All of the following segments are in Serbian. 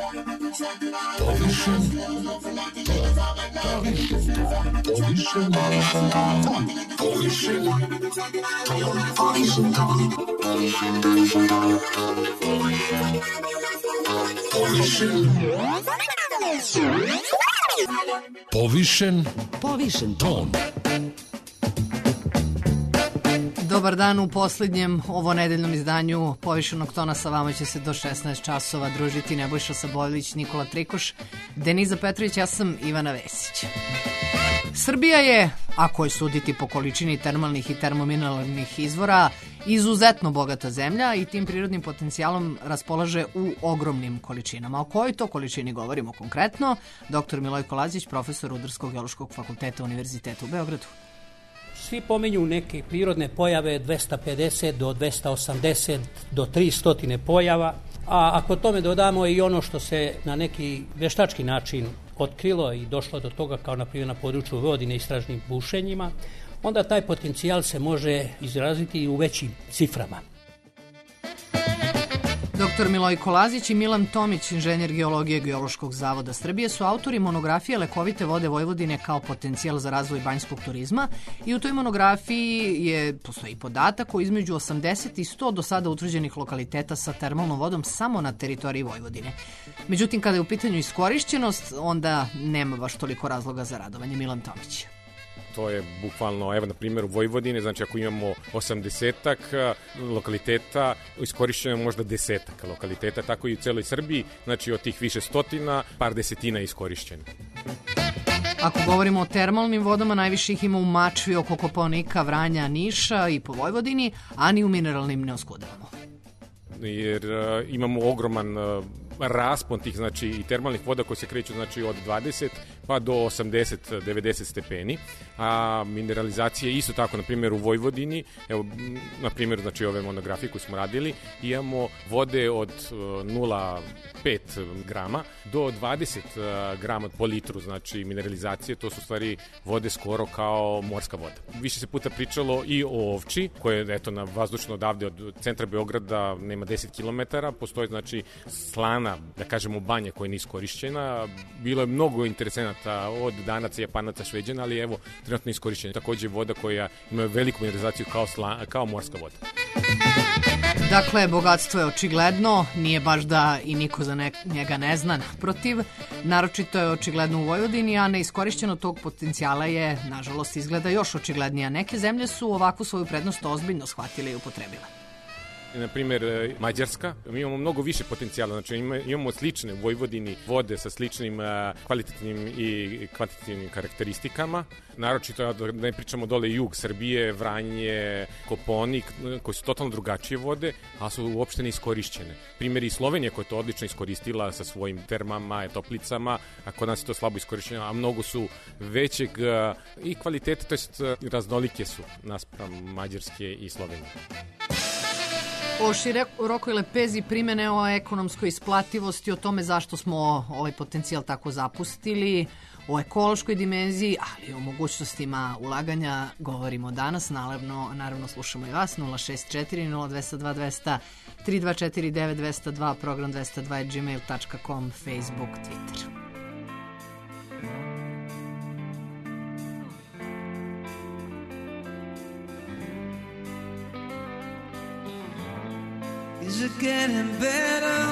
Povišen ton. Dobar dan u posljednjem ovo nedeljnom izdanju Povišenog tona. Sa vama će se do 16 časova družiti Nebojša Sabojlić, Nikola Trikoš, Deniza Petrović, ja sam Ivana Vesić. Srbija je, ako je suditi po količini termalnih i termomineralnih izvora, izuzetno bogata zemlja i tim prirodnim potencijalom raspolaže u ogromnim količinama. O kojoj to količini govorimo konkretno? Dr. Milojko Lazić, profesor Rudarsko-geološkog fakulteta Univerziteta u Beogradu. Svi pominju neke prirodne pojave 250 do 280 do 300 pojava, a ako tome dodamo i ono što se na neki veštački način otkrilo i došlo do toga, kao na primjer na području Vojvodine istražnim bušenjima, onda taj potencijal se može izraziti i u većim ciframa. Dr. Milojko Lazić i Milan Tomić, inženjer geologije Geološkog zavoda Srbije, su autori monografije Lekovite vode Vojvodine kao potencijal za razvoj banjskog turizma i u toj monografiji postoji podatak o između 80 i 100 do sada utvrđenih lokaliteta sa termalnom vodom samo na teritoriji Vojvodine. Međutim, kada je u pitanju iskorišćenost, onda nema baš toliko razloga za radovanje. Milan Tomić. To je bukvalno, evo na primjer u Vojvodini, znači ako imamo 80-ak lokaliteta, iskorišćeno možda 10-ak lokaliteta, tako i u celoj Srbiji, znači od tih više stotina, par desetina je iskorišćeno. Ako govorimo o termalnim vodama, najviše ih ima u Mačvi, oko Kopaonika, Vranja, Niša i po Vojvodini, a ni u mineralnim ne oskudevamo. Jer imamo ogroman raspon tih, znači, i termalnih voda koje se kreću, znači, od 20 pa do 80-90 stepeni, a mineralizacija isto tako, na primjer u Vojvodini, evo, na primjer, znači, ove monografije koje smo radili, imamo vode od 0,5 grama do 20 grama po litru, znači, mineralizacije, to su stvari vode skoro kao morska voda. Više se puta pričalo i o Ovči, koje, eto, na vazdušno odavde od centra Beograda nema 10 km, postoji, znači, slana, da kažemo, banja koja nije iskorišćena. Bilo je mnogo interesenata od Danaca, Japanaca, Šveđana, ali evo, trenutno iskorišćena. Takođe voda koja ima veliku mineralizaciju kao morska voda. Dakle, bogatstvo je očigledno, nije baš da i niko za njega ne zna, naprotiv. Naročito je očigledno u Vojvodini, a neiskorišćeno tog potencijala je, nažalost, izgleda još očiglednije. Neke zemlje su ovakvu svoju prednost ozbiljno shvatile i upotrebile. Na primjer, Mađarska, mi imamo mnogo više potencijala, znači imamo slične u Vojvodini vode sa sličnim kvalitativnim i kvantitativnim karakteristikama, naročito da ne pričamo dole jug Srbije, Vranje, Kopaonik, koji su totalno drugačije vode, a su uopšte ne iskorišćene. Primjer i Slovenija koja je to odlično iskoristila sa svojim termama, toplicama, a kod nas je to slabo iskorišćeno, a mnogo su većeg i kvaliteta, to jest raznolike su naspram Mađarske i Slovenije. O širokoj lepezi primene, o ekonomskoj isplativosti, o tome zašto smo ovaj potencijal tako zapustili, o ekološkoj dimenziji, ali i o mogućnostima ulaganja govorimo danas. Naravno slušamo i vas, 064 0202 200 3249 202, program 202 gmail.com, Facebook, Twitter. Is it getting better?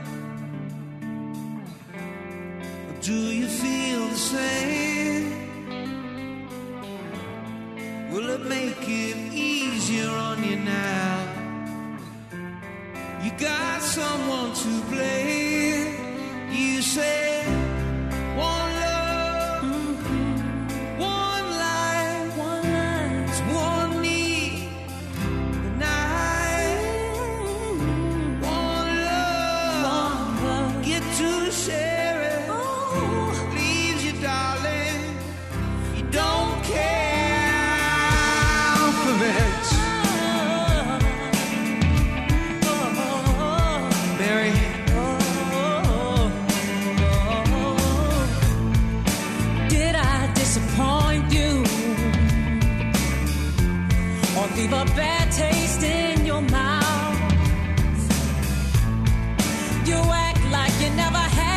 Or do you feel the same? Will it make it easier on you now? You got someone to blame. You say one love, one life, it's one need. The night, one love, get to share it. Leaves you, darling, you don't care for much. Mary, did I disappoint you or leave a bad taste in your mouth? You act like you never had.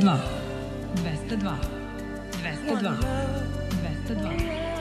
202 202 202 202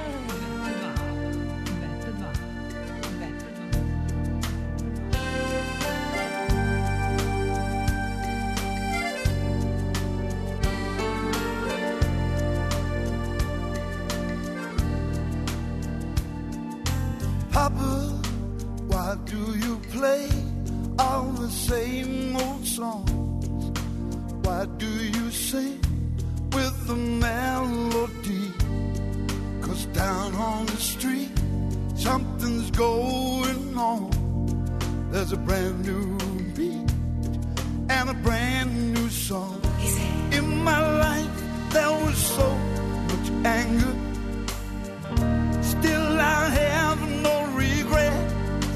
Papa, why do you play all the same old songs? Why do you sing with the melody? 'Cause down on the street something's going on. There's a brand new beat and a brand new song. In my life there was so much anger, still I have no regrets.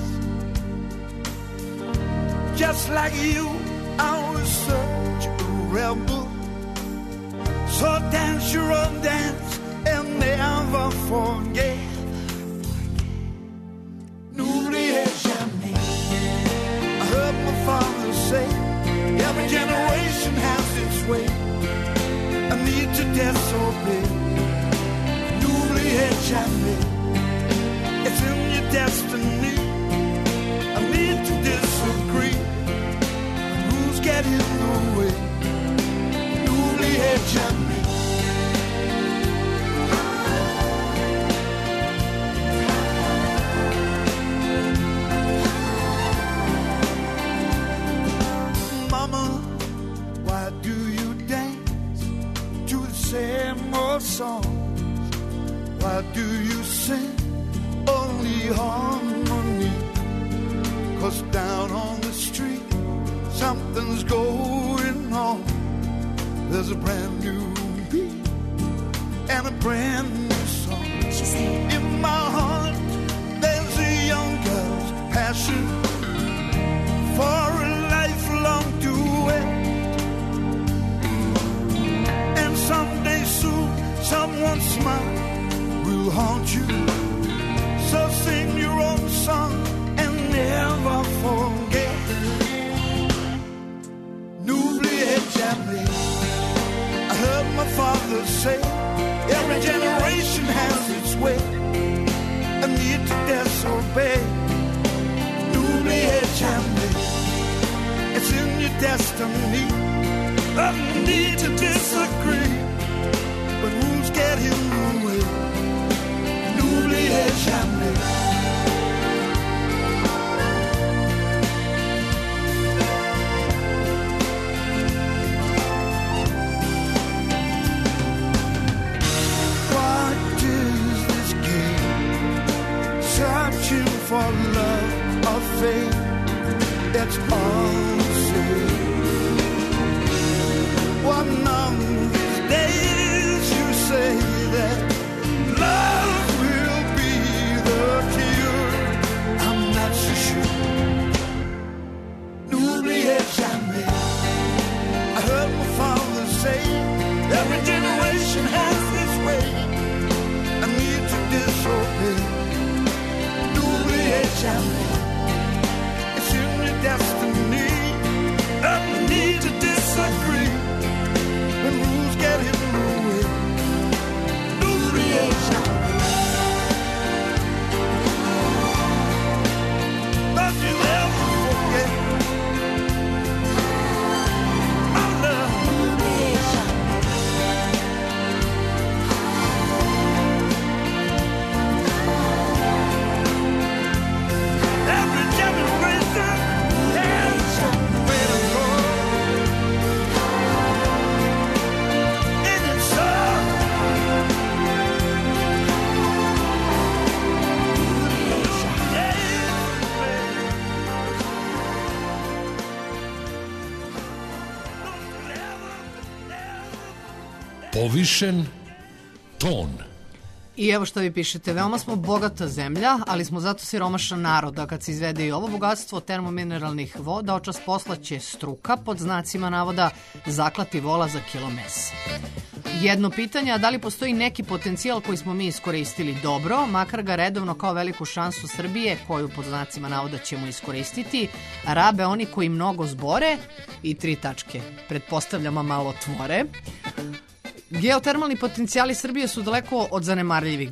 Just like you, I was such a rebel. So dance your own dance and never forget. N'oubliez jamais. I heard my father say, every generation has its way. I need to disobey. N'oubliez jamais. It's in your destiny. I need to disagree. Rules get in the way. N'oubliez jamais. Mama, why do you dance to the same old songs? Why do you sing only harmony? 'Cause down on the street something's going on. There's a brand new beat and a brand new song. In my heart there's a young girl's passion for a lifelong duet. And someday soon someone's smile will haunt you. So sing your own song and never forget. N'oubliez jamais. I heard my father say, every generation has its way. I need to disobey. N'oubliez jamais. It's in your destiny. I need to disagree. But rules get in the way. N'oubliez jamais. What is this game? Searching for love or fate. It's all the same. One of these days you say that love will be the cure. I'm not so sure. N'oubliez jamais. I heard my father say, every generation has its way. I need to disobey. N'oubliez jamais. It's in your destiny. I need to disagree. When rules get in the way. N'oubliez jamais. Don't you ever forget. I love. N'oubliez jamais. Every generation has somewhere to go. In its soul. Povišen ton. I evo što vi pišete, veoma smo bogata zemlja, ali smo zato siromašan narod, a kad se izvede i ovo bogatstvo termomineralnih voda, očas posla će struka, pod znacima navoda, zaklati vola za kilo mesa. jedno pitanje, a da li postoji neki potencijal koji smo mi iskoristili dobro, makar ga redovno kao veliku šansu Srbije, koju pod znacima navoda ćemo iskoristiti, rabe oni koji mnogo zbore i 3 tačke, pretpostavljamo malo tvore. Geotermalni potencijali Srbije su daleko od zanemarljivih,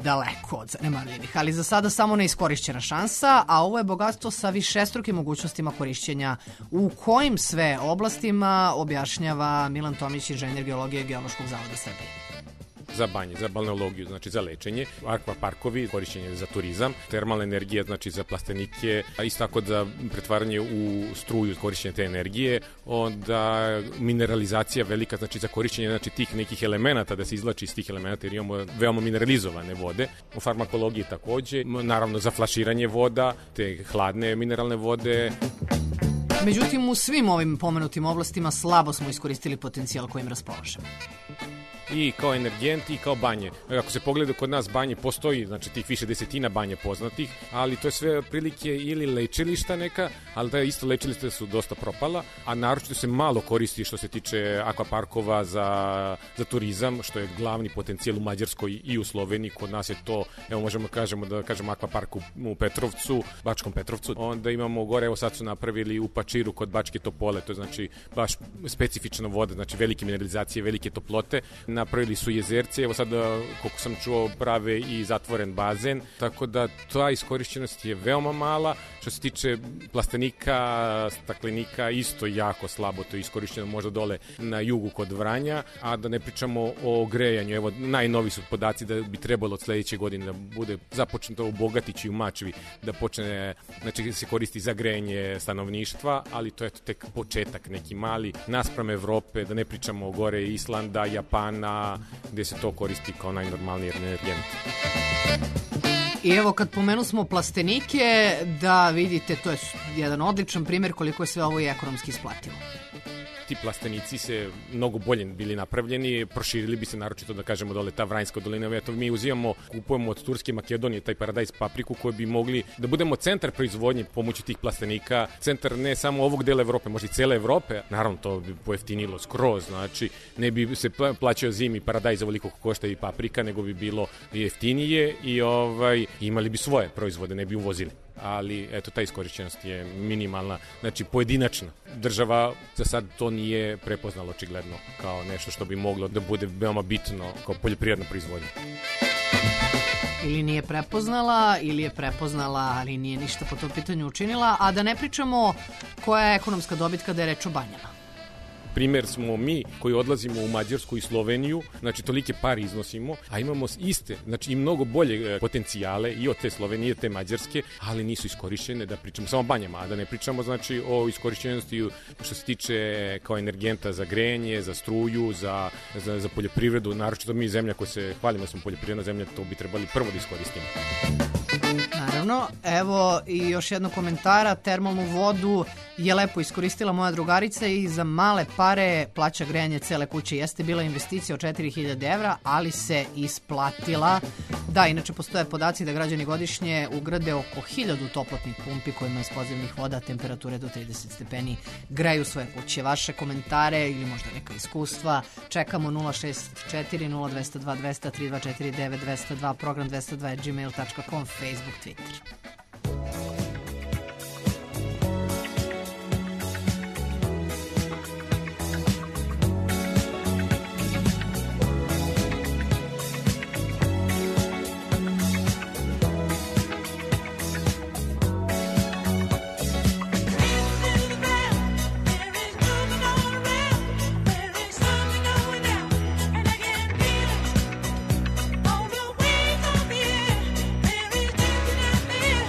ali za sada samo neiskorišćena šansa, a ovo je bogatstvo sa višestrukim mogućnostima korišćenja. U kojim sve oblastima objašnjava Milan Tomić, inženjer geologije Geološkog zavoda Srbije? Za banje, za balneologiju, znači za lečenje, akvaparkovi, korišćenje za turizam, termalna energija, znači za plastenike, a isto tako za pretvaranje u struju, korišćenje te energije, onda mineralizacija velika, znači za korišćenje znači, tih nekih elemenata, da se izvlači iz tih elemenata, jer imamo veoma mineralizovane vode. U farmakologiji takođe, naravno za flaširanje voda, te hladne mineralne vode. Međutim, u svim ovim pomenutim oblastima slabo smo iskoristili potencijal kojim raspolažemo. I kao energent i kao banje. Ako se pogleda kod nas banje, postoji znači tih više desetina banje poznatih, ali to je sve prilike ili lečilišta neka, ali da isto lečilišta su dosta propala, a naročito se malo koristi što se tiče akvaparkova za turizam, što je glavni potencijal u Mađarskoj i u Sloveniji. Kod nas je to, evo možemo da kažemo akvapark u Petrovcu, Bačkom Petrovcu. Onda imamo gore, evo sad su napravili u Pačiru kod Bačke Topole, to je znači baš specifična voda, znači velike mineralizacije, velike toplote. Napravili su jezerce, evo sad, koliko sam čuo, prave i zatvoren bazen, tako da ta iskorišćenost je veoma mala. Što se tiče plastenika, staklenika, isto jako slabo to je iskorišćeno, možda dole na jugu kod Vranja, a da ne pričamo o grejanju. Evo, najnovi su podaci da bi trebalo od sledeće godine da bude započeto u Bogatiću i u Mačvi, da počne, znači se koristi za grejanje stanovništva, ali to je tek početak neki mali, naspram Evrope, da ne pričamo o gore Islanda, Japana, gde se to koristi kao najnormalniji energent. I evo kad pomenu smo plastenike, da vidite, to je jedan odličan primjer koliko je sve ovo i ekonomski isplativo. Ti plastenici se mnogo bolje bili napravljeni, proširili bi se naročito da kažemo dole ta Vranjska dolina. Eto, mi uzimamo, kupujemo od Turske, Makedonije taj paradajz papriku koji bi mogli da budemo centar proizvodnje pomoću tih plastenika, centar ne samo ovog dela Evrope, možda i cele Evrope. Naravno, to bi pojeftinilo skroz, znači ne bi se plaćao zimi paradajz ovoliko košta i paprika, nego bi bilo jeftinije i imali bi svoje proizvode, ne bi uvozili. Ali eto, ta iskorišćenost je minimalna, znači pojedinačna. Država za sad to nije prepoznala očigledno kao nešto što bi moglo da bude veoma bitno kao poljoprivredna proizvodnja. Ili nije prepoznala, ili je prepoznala, ali nije ništa po tom pitanju učinila, a da ne pričamo koja je ekonomska dobit kada je reč o banjama. Primer smo mi koji odlazimo u Mađarsku i Sloveniju, znači tolike pare iznosimo, a imamo iste, znači i mnogo bolje potencijale i od te Slovenije i te Mađarske, ali nisu iskorišćene, da pričamo samo o banjama, a da ne pričamo znači o iskorišćenosti što se tiče kao energenta za grejanje, za struju, za poljoprivredu, naročito mi zemlja koja se hvalimo da smo poljoprivredna zemlja, to bi trebali prvo da iskoristimo. Naravno, evo i još jedno komentara, termalnu vodu je lepo iskoristila moja drugarica i za male pare plaća grejanje cele kuće. Jeste bila investicija od 4000 evra, ali se isplatila. Da, inače postoje podaci da građani godišnje ugrade oko 1000 toplotnih pumpi kojima iz podzemnih voda temperature do 30 stepeni greju svoje kuće. Vaše komentare ili možda neka iskustva čekamo 064 0202 200 3249 202, program 202@gmail.com, Facebook, Twitter. There is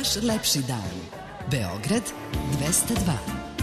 vaš lepši dan. Beograd 202.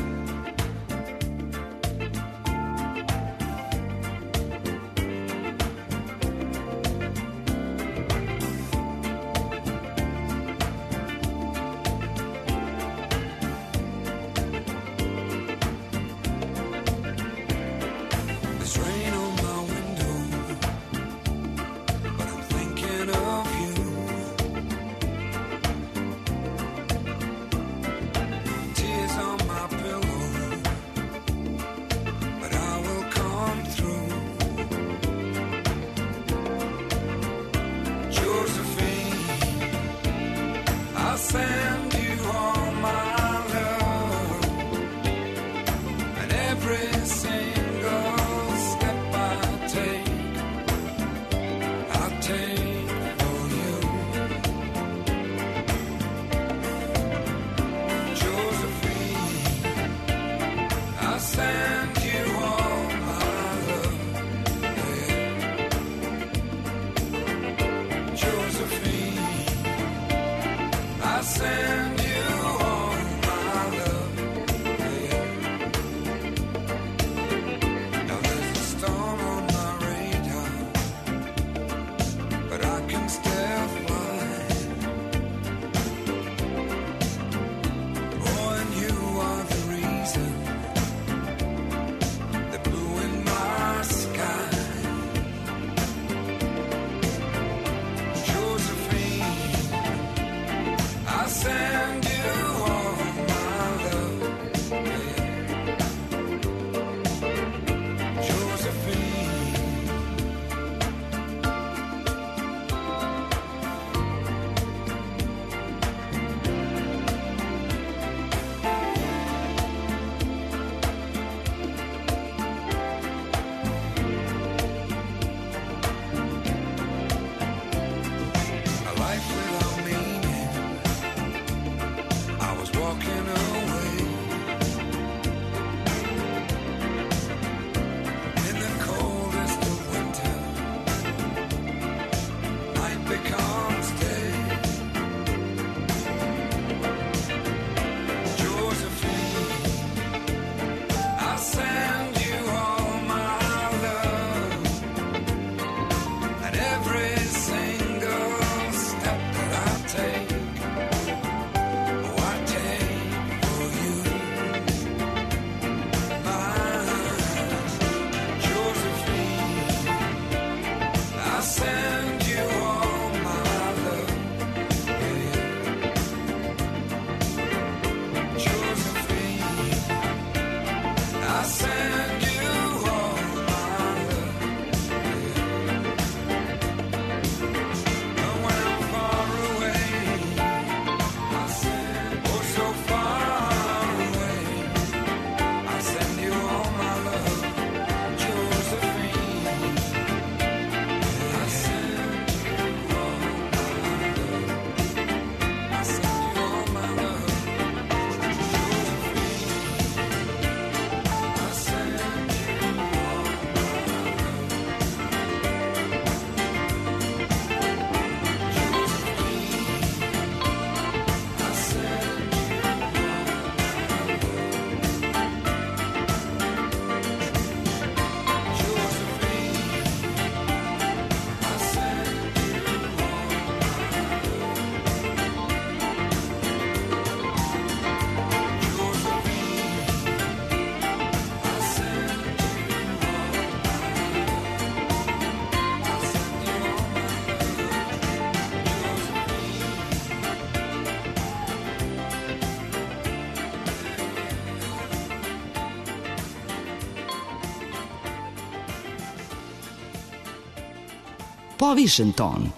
Povišen ton.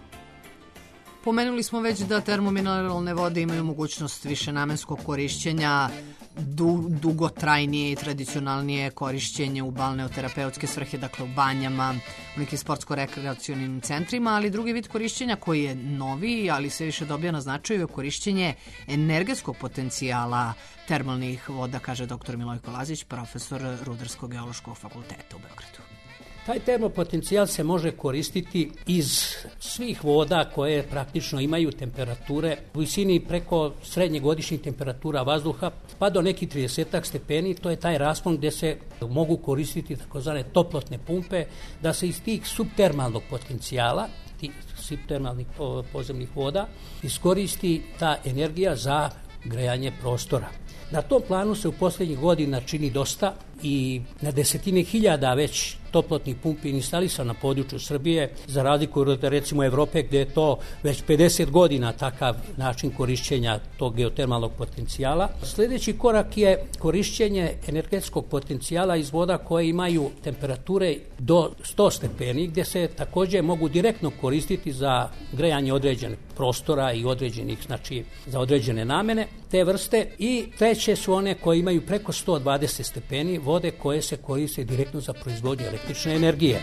Pomenuli smo već da termomineralne vode imaju mogućnost višenamenskog korišćenja, dugotrajnije i tradicionalnije korišćenje u balneoterapeutske svrhe, dakle u banjama, u nekim sportsko-rekreacionim centrima, ali drugi vid korišćenja koji je noviji, ali sve više dobija na značaju, je korišćenje energetskog potencijala termalnih voda, kaže dr. Milojko Lazić, profesor Rudarsko-geološkog fakulteta u Beogradu. Taj termopotencijal se može koristiti iz svih voda koje praktično imaju temperature u visini preko srednjih godišnjih temperatura vazduha pa do nekih 30 stepeni. To je taj raspon gdje se mogu koristiti takozvane toplotne pumpe, da se iz tih subtermalnog potencijala, tih subtermalnih podzemnih voda, iskoristi ta energija za grejanje prostora. Na tom planu se u posljednjih godina čini dosta i na desetine hiljada već toplotnih pumpi instalisano na području Srbije, za razliku od recimo Evrope gdje je to već 50 godina takav način korišćenja tog geotermalnog potencijala. Sljedeći korak je korišćenje energetskog potencijala iz voda koje imaju temperature do 100 stepeni, gdje se također mogu direktno koristiti za grejanje određenih prostora i određenih, znači za određene namene te vrste. I treće su one koje imaju preko 120 stepeni, vode koje se koriste direktno za proizvodnju električne energije.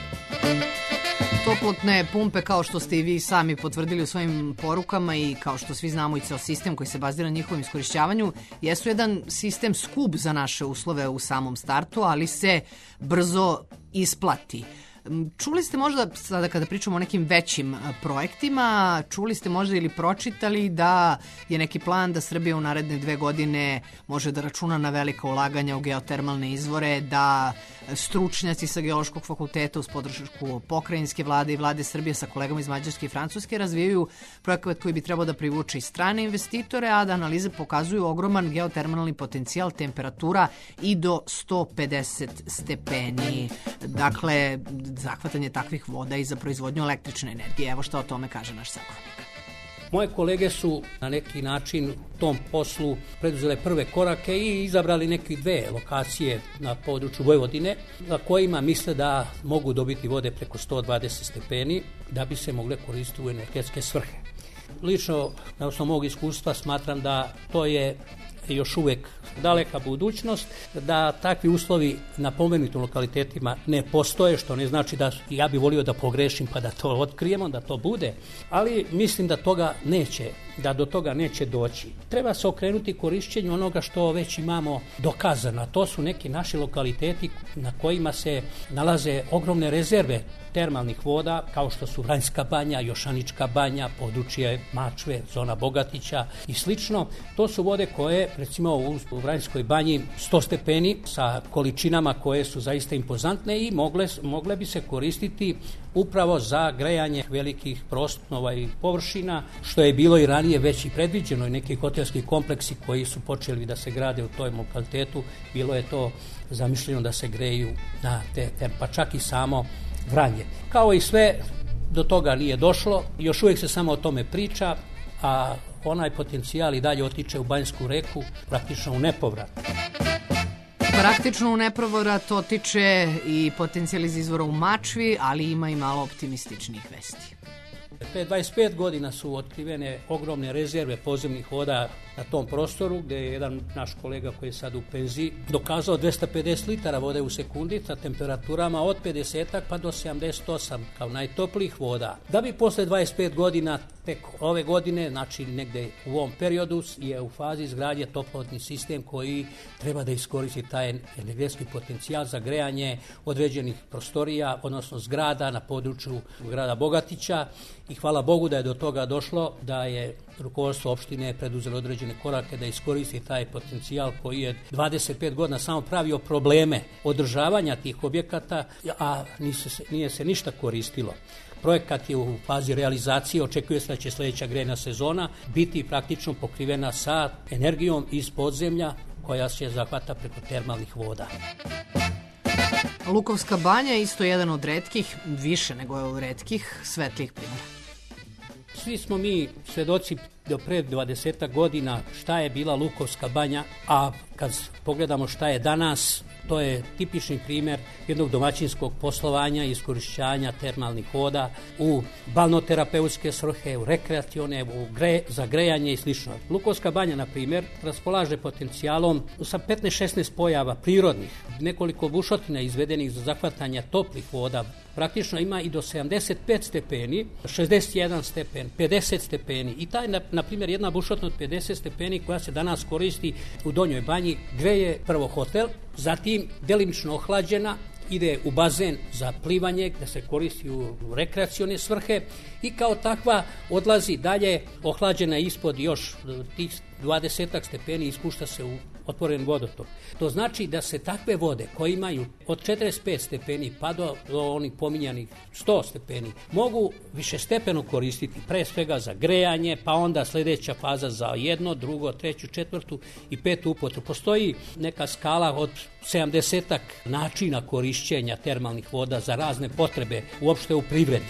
Toplotne pumpe, kao što ste i vi sami potvrdili u svojim porukama i kao što svi znamo i ceo sistem koji se bazira na njihovom iskorišćavanju, jesu jedan sistem skup za naše uslove u samom startu, ali se brzo isplati. Čuli ste možda, sada kada pričamo o nekim većim projektima, čuli ste možda ili pročitali da je neki plan da Srbija u naredne 2 godine može da računa na velika ulaganja u geotermalne izvore, da stručnjaci sa Geološkog fakulteta uz podršku pokrajinske vlade i vlade Srbije sa kolegama iz Mađarske i Francuske razvijaju projekat koji bi trebao da privuče i strane investitore, a da analize pokazuju ogroman geotermalni potencijal temperatura i do 150 stepeni. Dakle, zahvatanje takvih voda i za proizvodnju električne energije. Evo šta o tome kaže naš sagovornik. Moje kolege su na neki način u tom poslu preduzele prve korake i izabrali neke 2 lokacije na području Vojvodine na kojima misle da mogu dobiti vode preko 120 stepeni da bi se mogle koristiti u energetske svrhe. Lično, na osnovu mog iskustva, smatram da to je još uvijek daleka budućnost, da takvi uslovi na pomenutim lokalitetima ne postoje, što ne znači da ja bih volio da pogrešim pa da to otkrijemo, da to bude, ali mislim da do toga neće doći. Treba se okrenuti korišćenju onoga što već imamo dokazano. To su neki naši lokaliteti na kojima se nalaze ogromne rezerve termalnih voda, kao što su Vranjska banja, Jošanička banja, područje Mačve, zona Bogatića i slično. To su vode koje, recimo u Vranjskoj banji 100 stepeni sa količinama koje su zaista impozantne i mogle bi se koristiti upravo za grejanje velikih prostora i površina, što je bilo i ranije već i predviđeno i neki hotelski kompleksi koji su počeli da se grade u tom lokalitetu, bilo je to zamišljeno da se greju na pa čak i samo Vranje. Kao i sve, do toga nije došlo, još uvijek se samo o tome priča, a onaj potencijal i dalje otiče u Banjsku reku, praktično u nepovrat. Praktično u nepovrat otiče i potencijal iz izvora u Mačvi, ali ima i malo optimističnih vesti. Pre 25 godina su otkrivene ogromne rezerve podzemnih voda na tom prostoru, gdje je jedan naš kolega koji je sad u penziji dokazao 250 litara vode u sekundi sa temperaturama od 50 pa do 78 kao najtoplijih voda. Da bi posle 25 godina, tek ove godine, znači negdje u ovom periodu, je u fazi izgradnje toplotni sistem koji treba da iskoristi taj energetski potencijal za grejanje određenih prostorija, odnosno zgrada na području grada Bogatića. I hvala Bogu da je do toga došlo, da je rukovodstvo opštine preduzelo određene korake da iskoristi taj potencijal koji je 25 godina samo pravio probleme održavanja tih objekata, a nije se ništa koristilo. Projekat je u fazi realizacije, očekuje se da će sljedeća grejna sezona biti praktično pokrivena sa energijom iz podzemlja koja se zahvata preko termalnih voda. Lukovska banja je isto jedan od retkih, više nego od retkih, svetlih primjera. Svi smo mi svedoci do pre 20 godina šta je bila Lukovska banja, a kad pogledamo šta je danas, to je tipični primjer jednog domaćinskog poslovanja i iskorišćavanja termalnih voda u balnoterapeutske svrhe, u rekreacione, za grejanje i sl. Lukovska banja, na primjer, raspolaže potencijalom sa 15-16 pojava prirodnih, nekoliko bušotina izvedenih za zahvatanje toplih voda, praktično ima i do 75 stepeni, 61 stepen, 50 stepeni i taj, na primjer, jedna bušotina od 50 stepeni koja se danas koristi u Donjoj banji greje prvo hotel, zatim delimično ohlađena ide u bazen za plivanje, da se koristi u rekreacione svrhe i kao takva odlazi dalje, ohlađena ispod još tih 20 stepeni, ispušta se u otvoren vodotok. To znači da se takve vode koje imaju od 45 stepeni pa do onih pominjanih 100 stepeni mogu višestepeno koristiti, pre svega za grejanje, pa onda sledeća faza za jedno, drugo, treću, četvrtu i petu upotrebu. Postoji neka skala od 70 načina korišćenja termalnih voda za razne potrebe uopšte u privredi.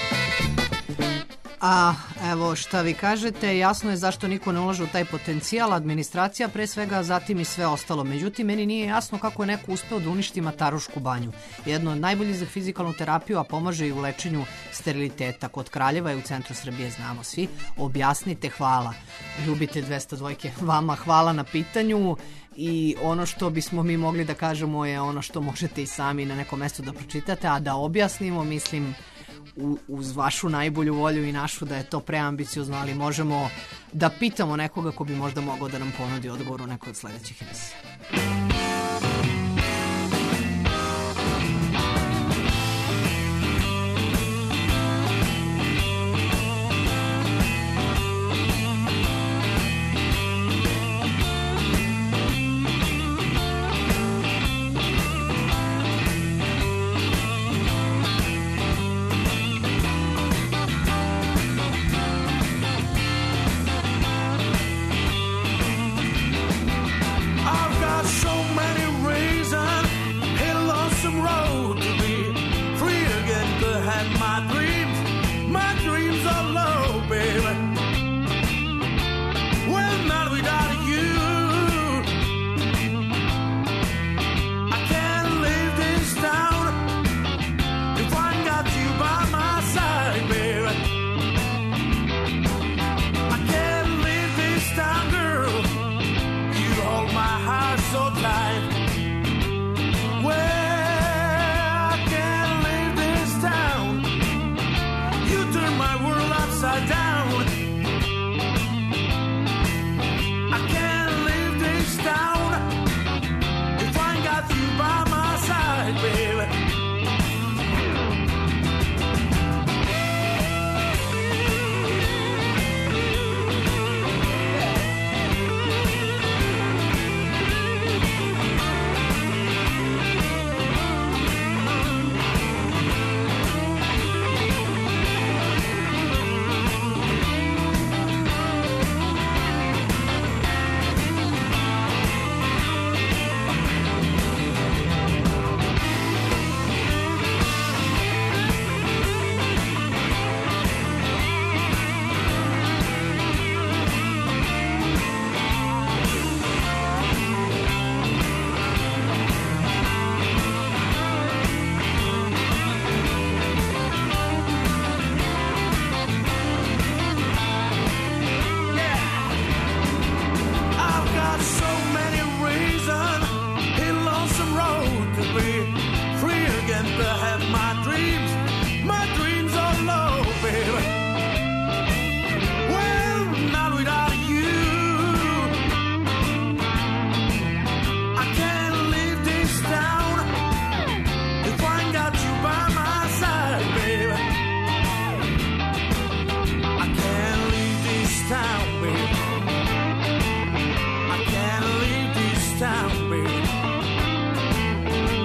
A evo šta vi kažete, jasno je zašto niko ne ulaže u taj potencijal, administracija pre svega, zatim i sve ostalo. Međutim, meni nije jasno kako je neko uspeo da uništi Matarušku banju. Jedno od najboljih za fizikalnu terapiju, a pomaže i u lečenju steriliteta. Kod Kraljeva je u centru Srbije, znamo svi. Objasnite, hvala. Ljubitelj 202, vama hvala na pitanju. I ono što bismo mi mogli da kažemo je ono što možete i sami na nekom mestu da pročitate, a da objasnimo, mislim, uz vašu najbolju volju i našu, da je to preambiciozno, ali možemo da pitamo nekoga ko bi možda mogao da nam ponudi odgovor u nekoj od sledećih emisija.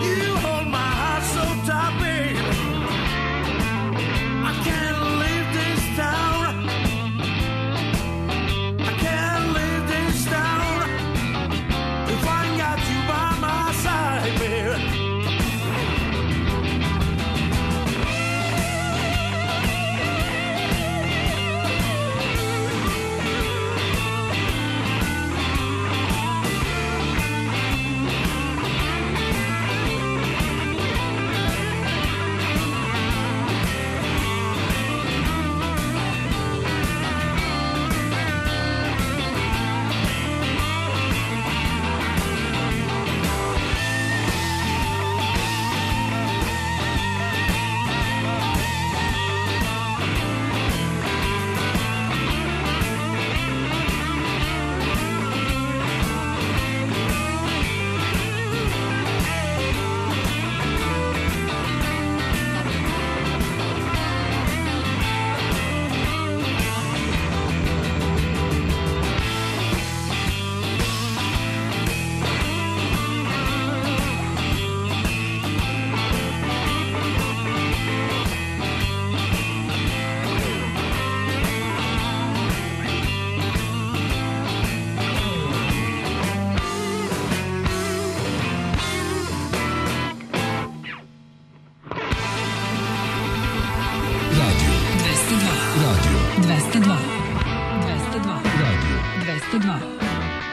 This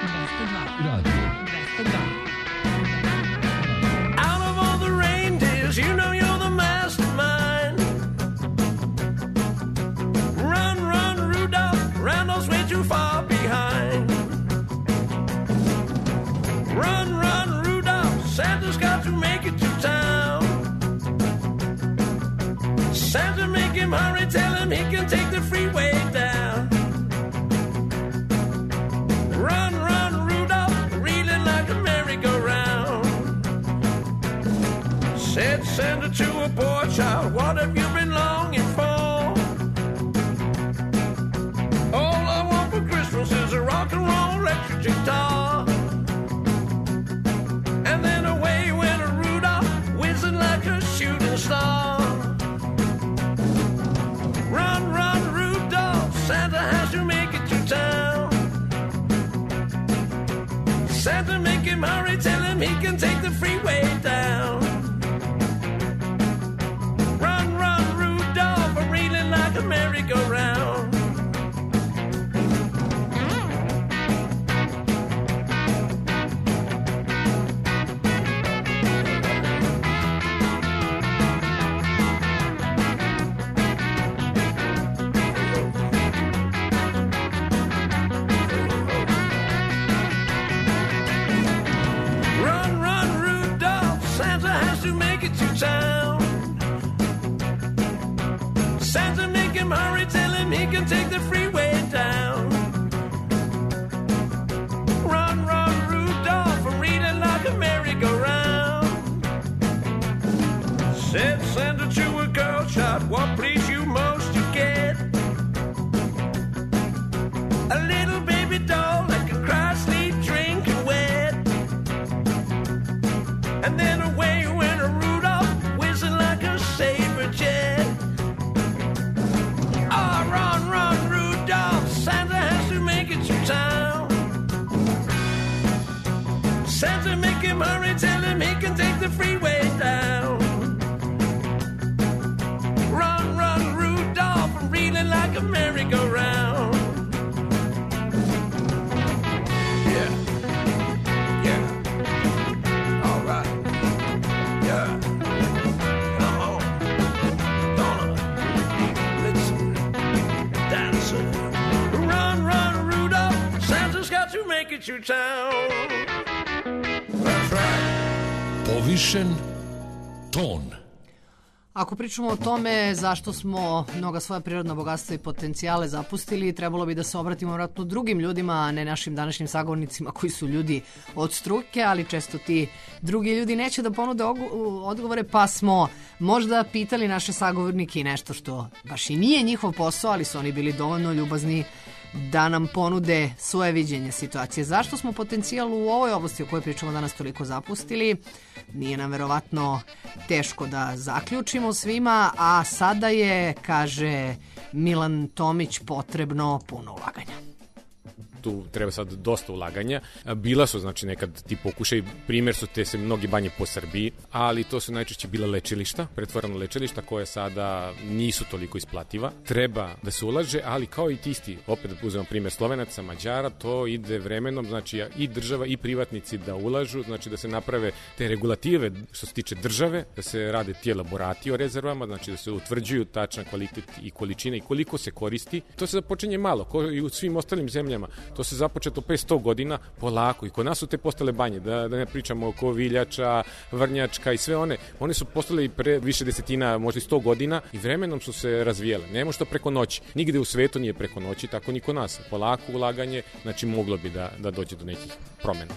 Radio. 202. Out of all the reindeers, you know you're the mastermind. Run, run, Rudolph, Randall's way too far behind. Run, run, Rudolph, Santa's got to make it to town. Santa, make him hurry, tell him he can take the freeway down. Run, run, Rudolph, reeling like a merry-go-round. Said Santa to a poor child, what have you been longing for? All I want for Christmas is a rock and roll electric guitar. And then away went a Rudolph, whizzing like a shooting star. Run, run, Rudolph, Santa has to make it to town. Santa, make him hurry, tell him he can take the freeway down. Run, run, Rudolph, I'm reeling like a merry-go-round. Run, run, Rudolph, Santa has to make it to town. Santa, make him hurry, tell him he can take the freeway down. Run, run, Rudolph, I'm reading like a merry-go-round. Said Santa to a girl child, what please you most to get? A little baby doll that can cry, sleep, drink, and wet. And then away went a Rudolph, whizzing like a saber jet. Ah, run, run, Rudolph, Santa has to make it to town. Santa, make him hurry, tell him he can take the freeway down. Run, run, Rudolph, I'm reeling like a merry-go-round. Yeah, yeah, all right, yeah, come on, gonna listen, dancer. Run, run, Rudolph, Santa's got to make it to town. That's right. Povišen ton. Ako pričamo o tome zašto smo mnoga svoja prirodna bogatstva i potencijale zapustili, trebalo bi da se obratimo vratno drugim ljudima, a ne našim današnjim sagovornicima koji su ljudi od struke, ali često ti drugi ljudi neće da ponude odgovore, pa smo možda pitali naše sagovornike i nešto što baš i nije njihov posao, ali su oni bili dovoljno ljubazni da nam ponude svoje viđenje situacije. Zašto smo potencijal u ovoj oblasti o kojoj pričamo danas toliko zapustili? Nije nam verovatno teško da zaključimo svima, a sada je, kaže Milan Tomić, potrebno puno ulaganja. Tu treba sad dosta ulaganja. Bila su, znači, nekad ti pokušaj, primjer su te se mnogi banje po Srbiji, ali to su najčešće bila lečilišta, pretvorena lečilišta koje sada nisu toliko isplativa. Treba da se ulaže, ali kao i ti isti, opet da uzmemo primjer Slovenaca, Mađara, to ide vremenom, znači i država i privatnici da ulažu, znači da se naprave te regulative što se tiče države, da se rade ti laborati o rezervama, znači da se utvrđuju tačan kvalitet i količina i koliko se koristi. To se započinje malo, kao i u svim ostalim zemljama. To se započeto pre 100 godina polako i kod nas su te postale banje, da ne pričamo oko Viljača, Vrnjačka i sve one su postale i pre više desetina, možda i 100 godina i vremenom su se razvijele. Nema što preko noći. Nigde u svetu nije preko noći, tako ni kod nas. Polako ulaganje, znači moglo bi da dođe do nekih promena.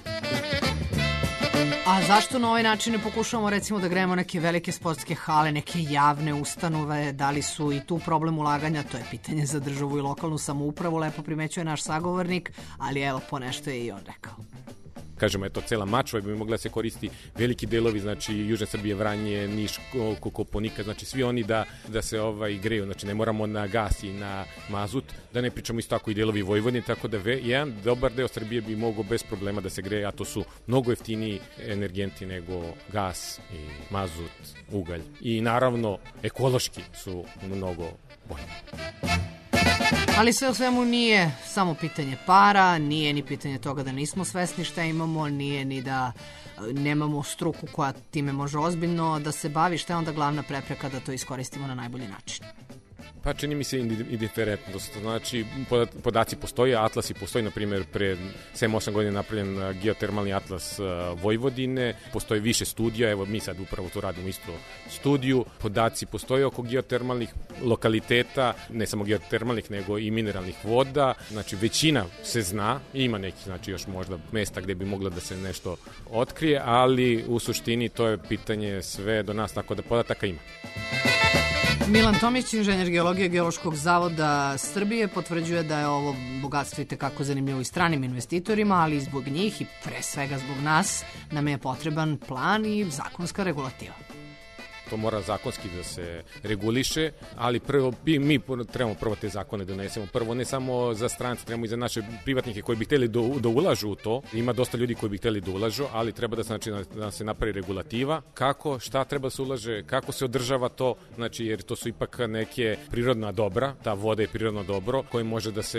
A zašto na ovaj način ne pokušavamo recimo da grejemo neke velike sportske hale, neke javne ustanove, da li su i tu problem ulaganja, to je pitanje za državu i lokalnu samoupravu, lepo primećuje naš sagovornik, ali evo ponešto je i on rekao. Kažemo, eto, cela Mačva bi mogla se koristi, veliki delovi, znači Južna Srbije, Vranje, Niš, Koponika, znači svi oni da se greju, znači ne moramo na gas i na mazut, da ne pričamo isto tako i delovi Vojvodine, tako da jedan dobar deo Srbije bi mogao bez problema da se greje, a to su mnogo jeftiniji energenti nego gas i mazut, ugalj i naravno ekološki su mnogo bolji. Ali sve u svemu nije samo pitanje para, nije ni pitanje toga da nismo svesni šta imamo, nije ni da nemamo struku koja time može ozbiljno da se bavi, šta je onda glavna prepreka da to iskoristimo na najbolji način. Pa čini mi se indiferentnost, znači podaci postoje, atlasi postoji, na primjer pre 7-8 godina napravljen geotermalni atlas Vojvodine, postoji više studija, evo mi sad upravo tu radimo isto studiju, podaci postoje oko geotermalnih lokaliteta, ne samo geotermalnih nego i mineralnih voda, znači većina se zna, ima neki znači još možda mesta gde bi moglo da se nešto otkrije, ali u suštini to je pitanje sve do nas, tako da podataka ima. Milan Tomić, inženjer geologije Geološkog zavoda Srbije, potvrđuje da je ovo bogatstvo itekako zanimljivo i stranim investitorima, ali i zbog njih i pre svega zbog nas nam je potreban plan i zakonska regulativa. To mora zakonski da se reguliše, ali mi trebamo prvo te zakone donesemo. Prvo ne samo za strance, trebamo i za naše privatnike koji bi hteli da ulažu u to. Ima dosta ljudi koji bi hteli da ulažu, ali treba da se napravi regulativa. Kako, šta treba da se ulaže, kako se održava to, znači jer to su ipak neke prirodna dobra, ta voda je prirodno dobro koje može da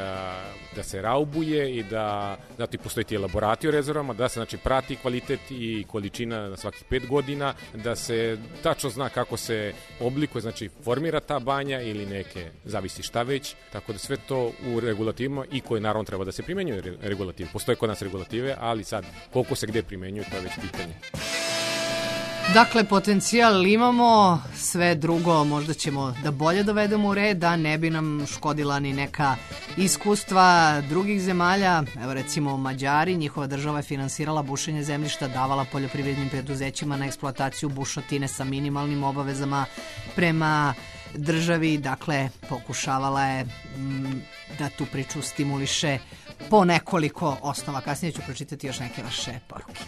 se raubuje i da zato i postoji ti elaborati o rezervama, da se znači prati kvalitet i količina na svakih 5 godina, da se tačno zna kako se oblikuje, znači formira ta banja ili neke, zavisi šta već, tako da sve to u regulativima i koje naravno treba da se primenjuje regulative. Postoje kod nas regulative, ali sad koliko se gde primenjuju, to je već pitanje. Dakle, potencijal imamo, sve drugo možda ćemo da bolje dovedemo u red, da ne bi nam škodila ni neka iskustva drugih zemalja. Evo recimo Mađari, njihova država je finansirala bušenje zemljišta, davala poljoprivrednim preduzećima na eksploataciju bušotine sa minimalnim obavezama prema državi, dakle pokušavala je da tu priču stimuliše po nekoliko osnova. Kasnije ću pročitati još neke vaše poruke.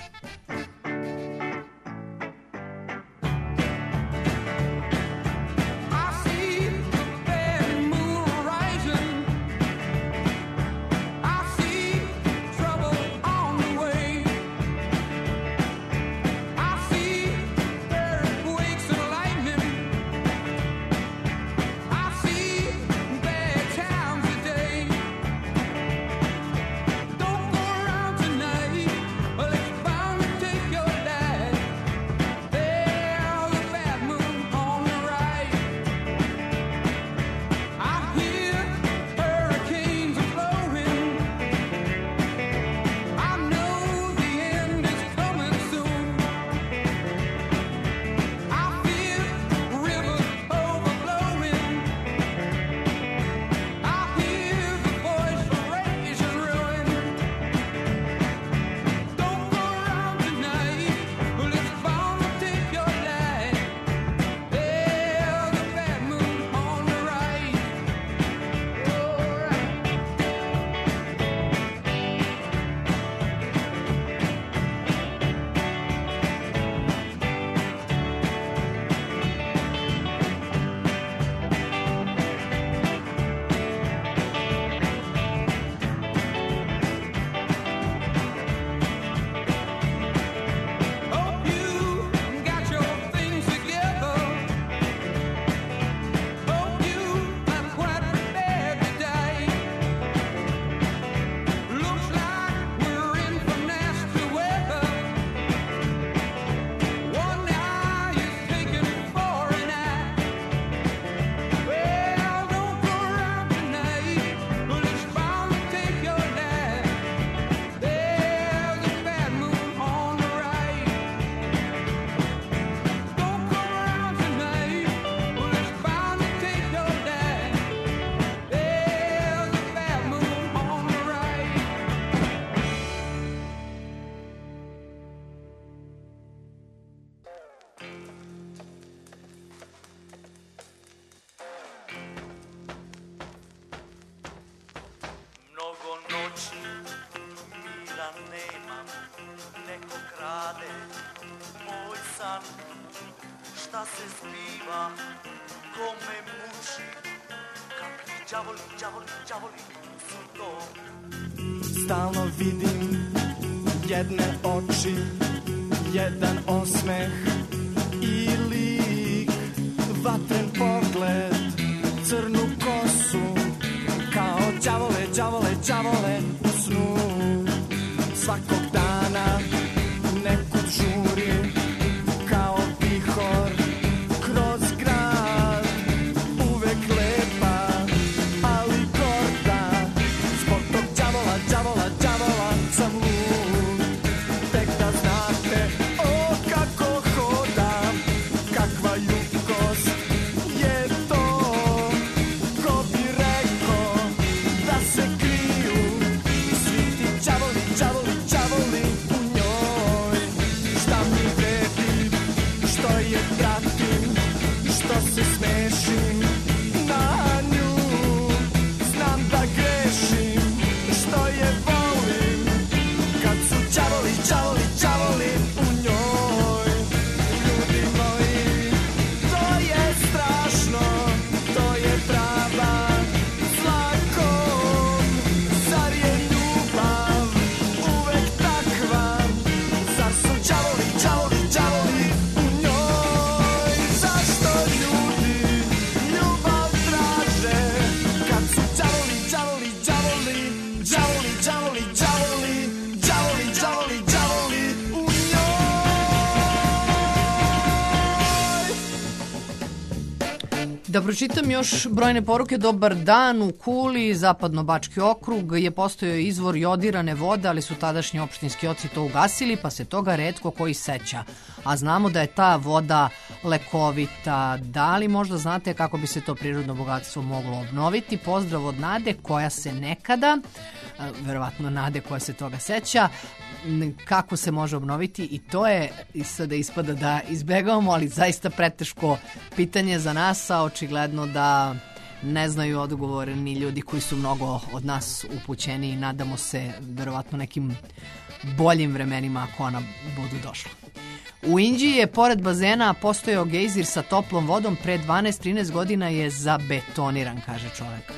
Šta se zbiva, ko me muči, kakvi đavoli su to. Stalno vidim jedne oči, jedan osmeh i lik, vatren pogled, crnu kosu, đavole, đavole, đavole u snu. Svakog dana nekud žuri kao vihor kroz grad. Uvek lepa, ali gorda. Zbog tog đavola, đavola, đavola sam lud. Tek da znate, o kako hodam, kakva ljubkost je to. Ko bi rekao da se kriju svi ti đavoli, đavoli, đavoli u njoj. Šta mi vredi, što je pratim, što se smešim na nju. Znam da grešim, što je volim, kad su đavoli, đavoli, đavoli u njoj. Ljudi moji, to je strašno, to je prava zlakom. Zar je ljubav uvek takva? Zar su đavoli, đavoli, đavoli u njoj? Zašto ljudi ljubav traže kad su đavoli, đavoli, đavoli, đavoli, đavoli, đavoli, đavoli, đavoli, đavoli u njoj? Da pročitam još brojne poruke. Dobar dan, u Kuli, Zapadno-Bački okrug, je postojao izvor jodirane vode, ali su tadašnji opštinski oci to ugasili, pa se toga retko koji seća. A znamo da je ta voda lekovita. Da li možda znate kako bi se to prirodno bogatstvo moglo obnoviti? Pozdrav od Nade, koja se nekada, verovatno Nade koja se toga seća, kako se može obnoviti, i to je sada ispada da izbegavamo, ali zaista preteško pitanje za nas, a očigledno da ne znaju odgovor ni ljudi koji su mnogo od nas upućeni i nadamo se verovatno nekim boljim vremenima ako ona budu došla. U Inđiji je pored bazena postojao gejzir sa toplom vodom, pre 12-13 godina je zabetoniran, kaže čovek.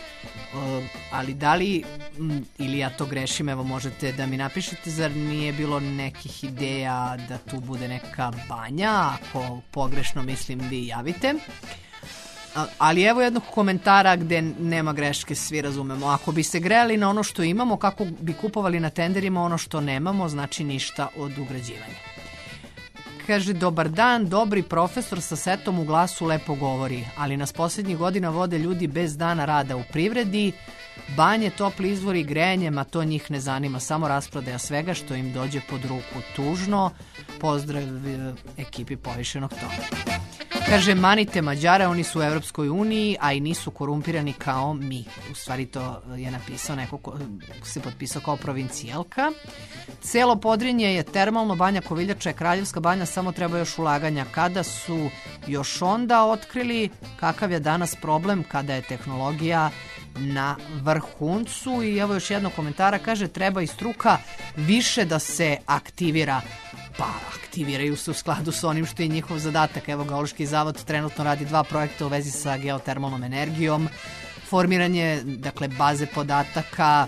Ali da li, ili ja to grešim, evo možete da mi napišete, zar nije bilo nekih ideja da tu bude neka banja? Ako pogrešno mislim, vi javite. Ali evo jednog komentara gde nema greške, svi razumemo. Ako bi se grejali na ono što imamo, kako bi kupovali na tenderima ono što nemamo, znači ništa od ugrađivanja. Kaže, dobar dan, dobri profesor sa setom u glasu lepo govori, ali nas posljednjih godina vode ljudi bez dana rada u privredi, banje, topli izvori, grejanje, ma to njih ne zanima, samo rasprodaja svega što im dođe pod ruku. Tužno, pozdrav ekipi Povišenog tona. Kaže, manite Mađare, oni su u Evropskoj uniji, a i nisu korumpirani kao mi. U stvari to je napisao neko ko se potpisao kao provincijalka. Celo Podrinje je termalno, Banja Koviljača je kraljevska banja, samo treba još ulaganja. Kada su još onda otkrili kakav je danas problem kada je tehnologija na vrhuncu? I evo još jedno komentara, kaže, treba i struka više da se aktivira. Pa aktiviraju se u skladu sa onim što je njihov zadatak. Evo, Geološki zavod trenutno radi 2 projekta u vezi sa geotermalnom energijom, formiranje, dakle, baze podataka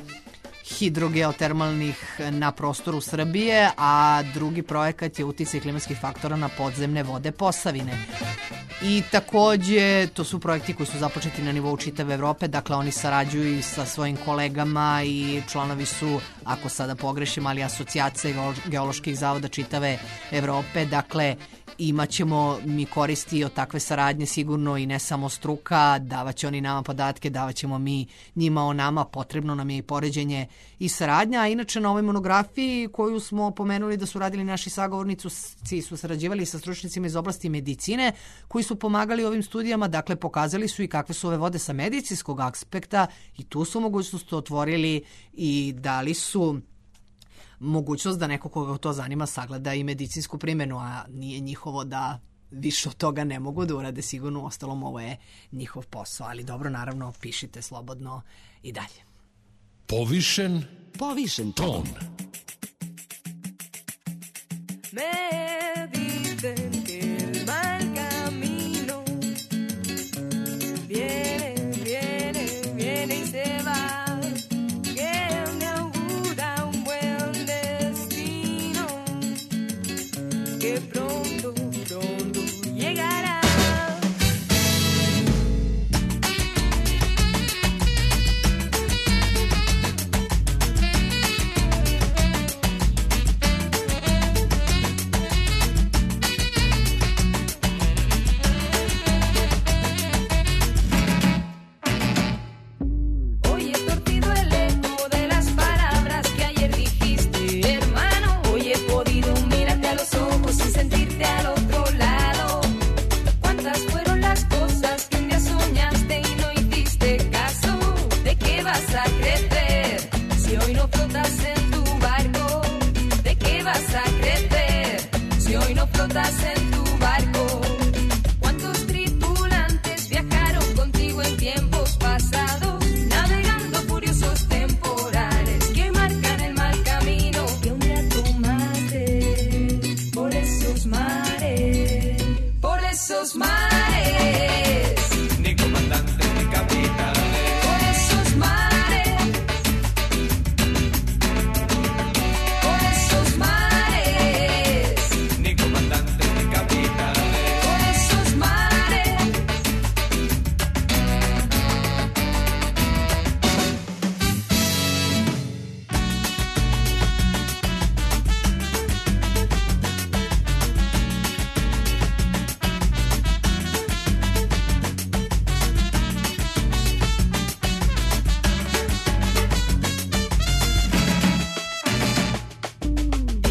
hidrogeotermalnih na prostoru Srbije, a drugi projekat je uticaj klimatskih faktora na podzemne vode Posavine. I takođe, to su projekti koji su započeti na nivou čitave Evrope, dakle oni sarađuju i sa svojim kolegama i članovi su, ako sada pogrešim, ali asocijacije geoloških zavoda čitave Evrope, dakle imaćemo mi koristi od takve saradnje sigurno i ne samo struka, davaće oni nama podatke, davaćemo mi njima o nama, potrebno nam je i poređenje i saradnja, a inače na ovoj monografiji koju smo pomenuli da su radili naši sagovornici, su sarađivali sa stručnicima iz oblasti medicine koji su pomagali ovim studijama, dakle pokazali su i kakve su ove vode sa medicinskog aspekta i tu su mogućnost otvorili i dali su mogućnost da neko koga to zanima sagleda i medicinsku primjenu, a nije njihovo da više od toga ne mogu da urade, sigurno, ostalom ovo je njihov posao, ali dobro, naravno, pišite slobodno i dalje. Povišen ton. Me dicen que el mal camino viene, viene, viene y se va. Que pronto, pronto llegará.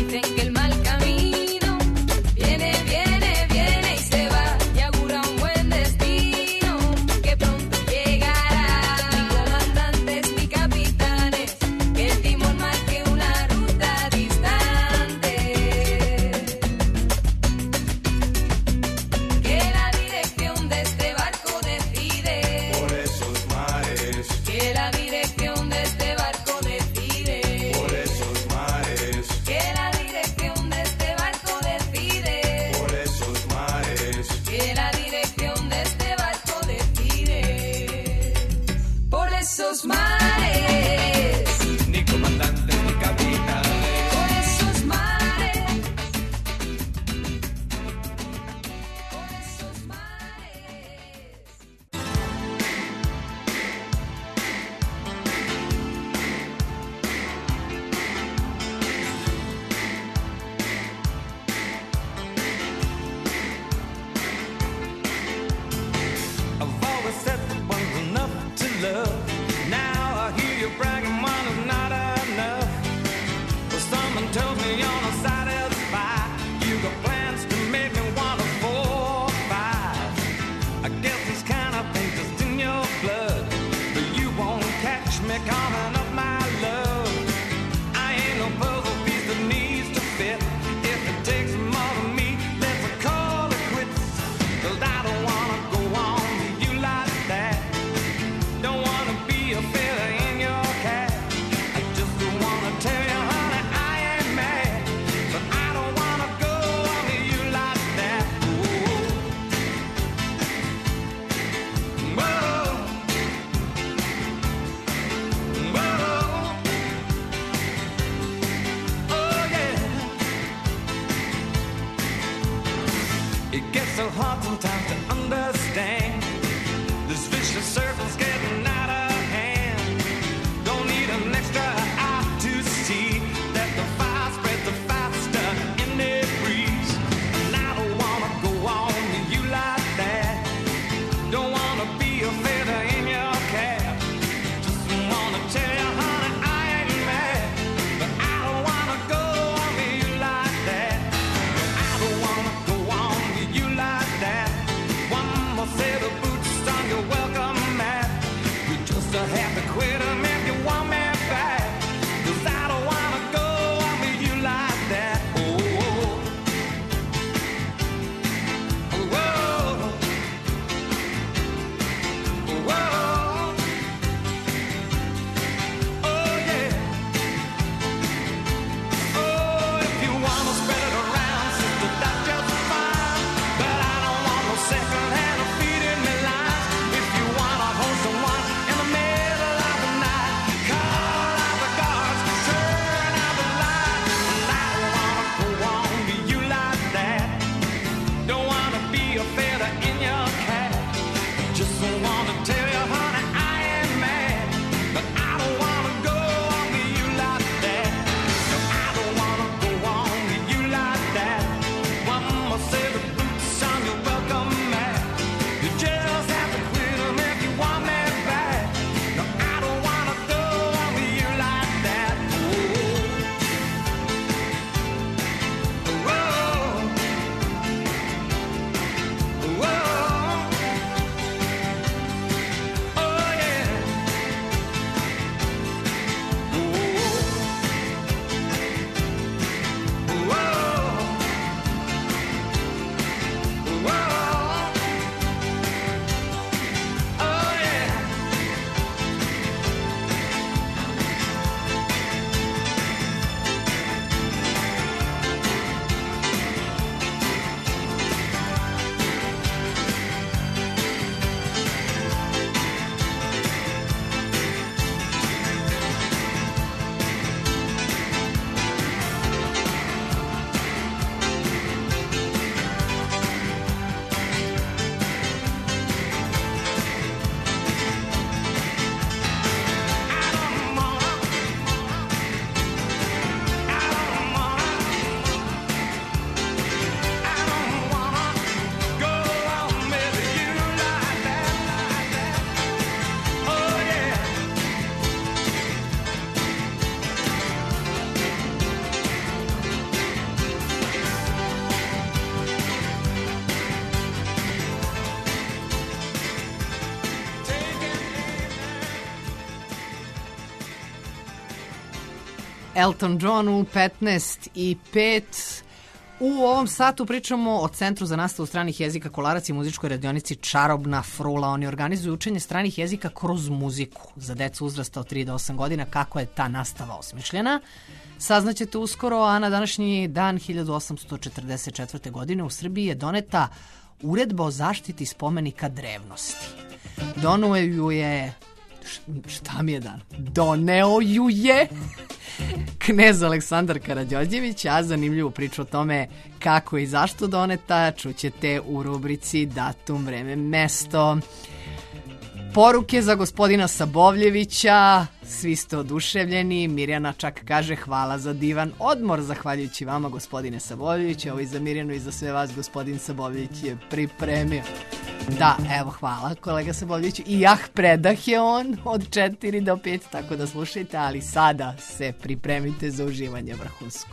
dicen que el mal camino viene, viene, viene y se va y augura un buen destino que pronto llegará. Ni comandantes ni capitanes, que el timón marque una ruta distante, que la dirección de este barco decide, por esos mares, que la dirección de este barco decide, por esos mares, que la dirección de este barco decide, por esos mares, que la dirección de este barco decide, por esos mares, ni comandante ni capitán. por esos mares, por esos mares. I've always said that one's enough to love. Now I hear you bragging one is not enough. Well, someone tells me you're not satisfied. You got plans to make me want a 4 or 5. I guess this kind of thing just in your blood, but you won't catch me coming up, my love. I ain't no puzzle piece that needs to fit. If it takes more than me, let's call it quits. 'Cause I don't wanna go on with you like that. Don't wanna be a feather in your cap. I just wanna tell you, honey, I ain't mad, but I don't wanna go on with you like that. Whoa. Whoa. Whoa. Oh yeah. It gets so hard sometimes to understand. This vicious circle's getting out of hand. Don't need an extra eye to see that the fire spreads the faster in the breeze. And I don't wanna go on with you like that. Don't wanna be a feather in your cap. Just wanna tell you, honey, I ain't mad, but I don't wanna go on with you like that. I don't wanna go on with you like that. One more set of boots on your welcome mat. Elton John u 15:05. U ovom satu pričamo o Centru za nastavu stranih jezika Kolarac i muzičkoj radionici Čarobna frula. Oni organizuju učenje stranih jezika kroz muziku za decu uzrasta od 3 do 8 godina. Kako je ta nastava osmišljena? Saznaćete uskoro, a na današnji dan 1844. godine u Srbiji je doneta Uredba o zaštiti spomenika drevnosti. Doneo ju je knez Aleksandar Karađorđević, a zanimljivu priču o tome kako i zašto doneta čućete u rubrici Datum, vreme, mesto. Poruke za gospodina Sabovljevića, svi ste oduševljeni, Mirjana čak kaže hvala za divan odmor, zahvaljujući vama gospodine Sabovljević, ovo i za Mirjanu i za sve vas gospodin Sabovljević je pripremio. Da, evo hvala kolega Sabovljeviću, i predah je on od 4 do 5, tako da slušajte, ali sada se pripremite za uživanje vrhunsko.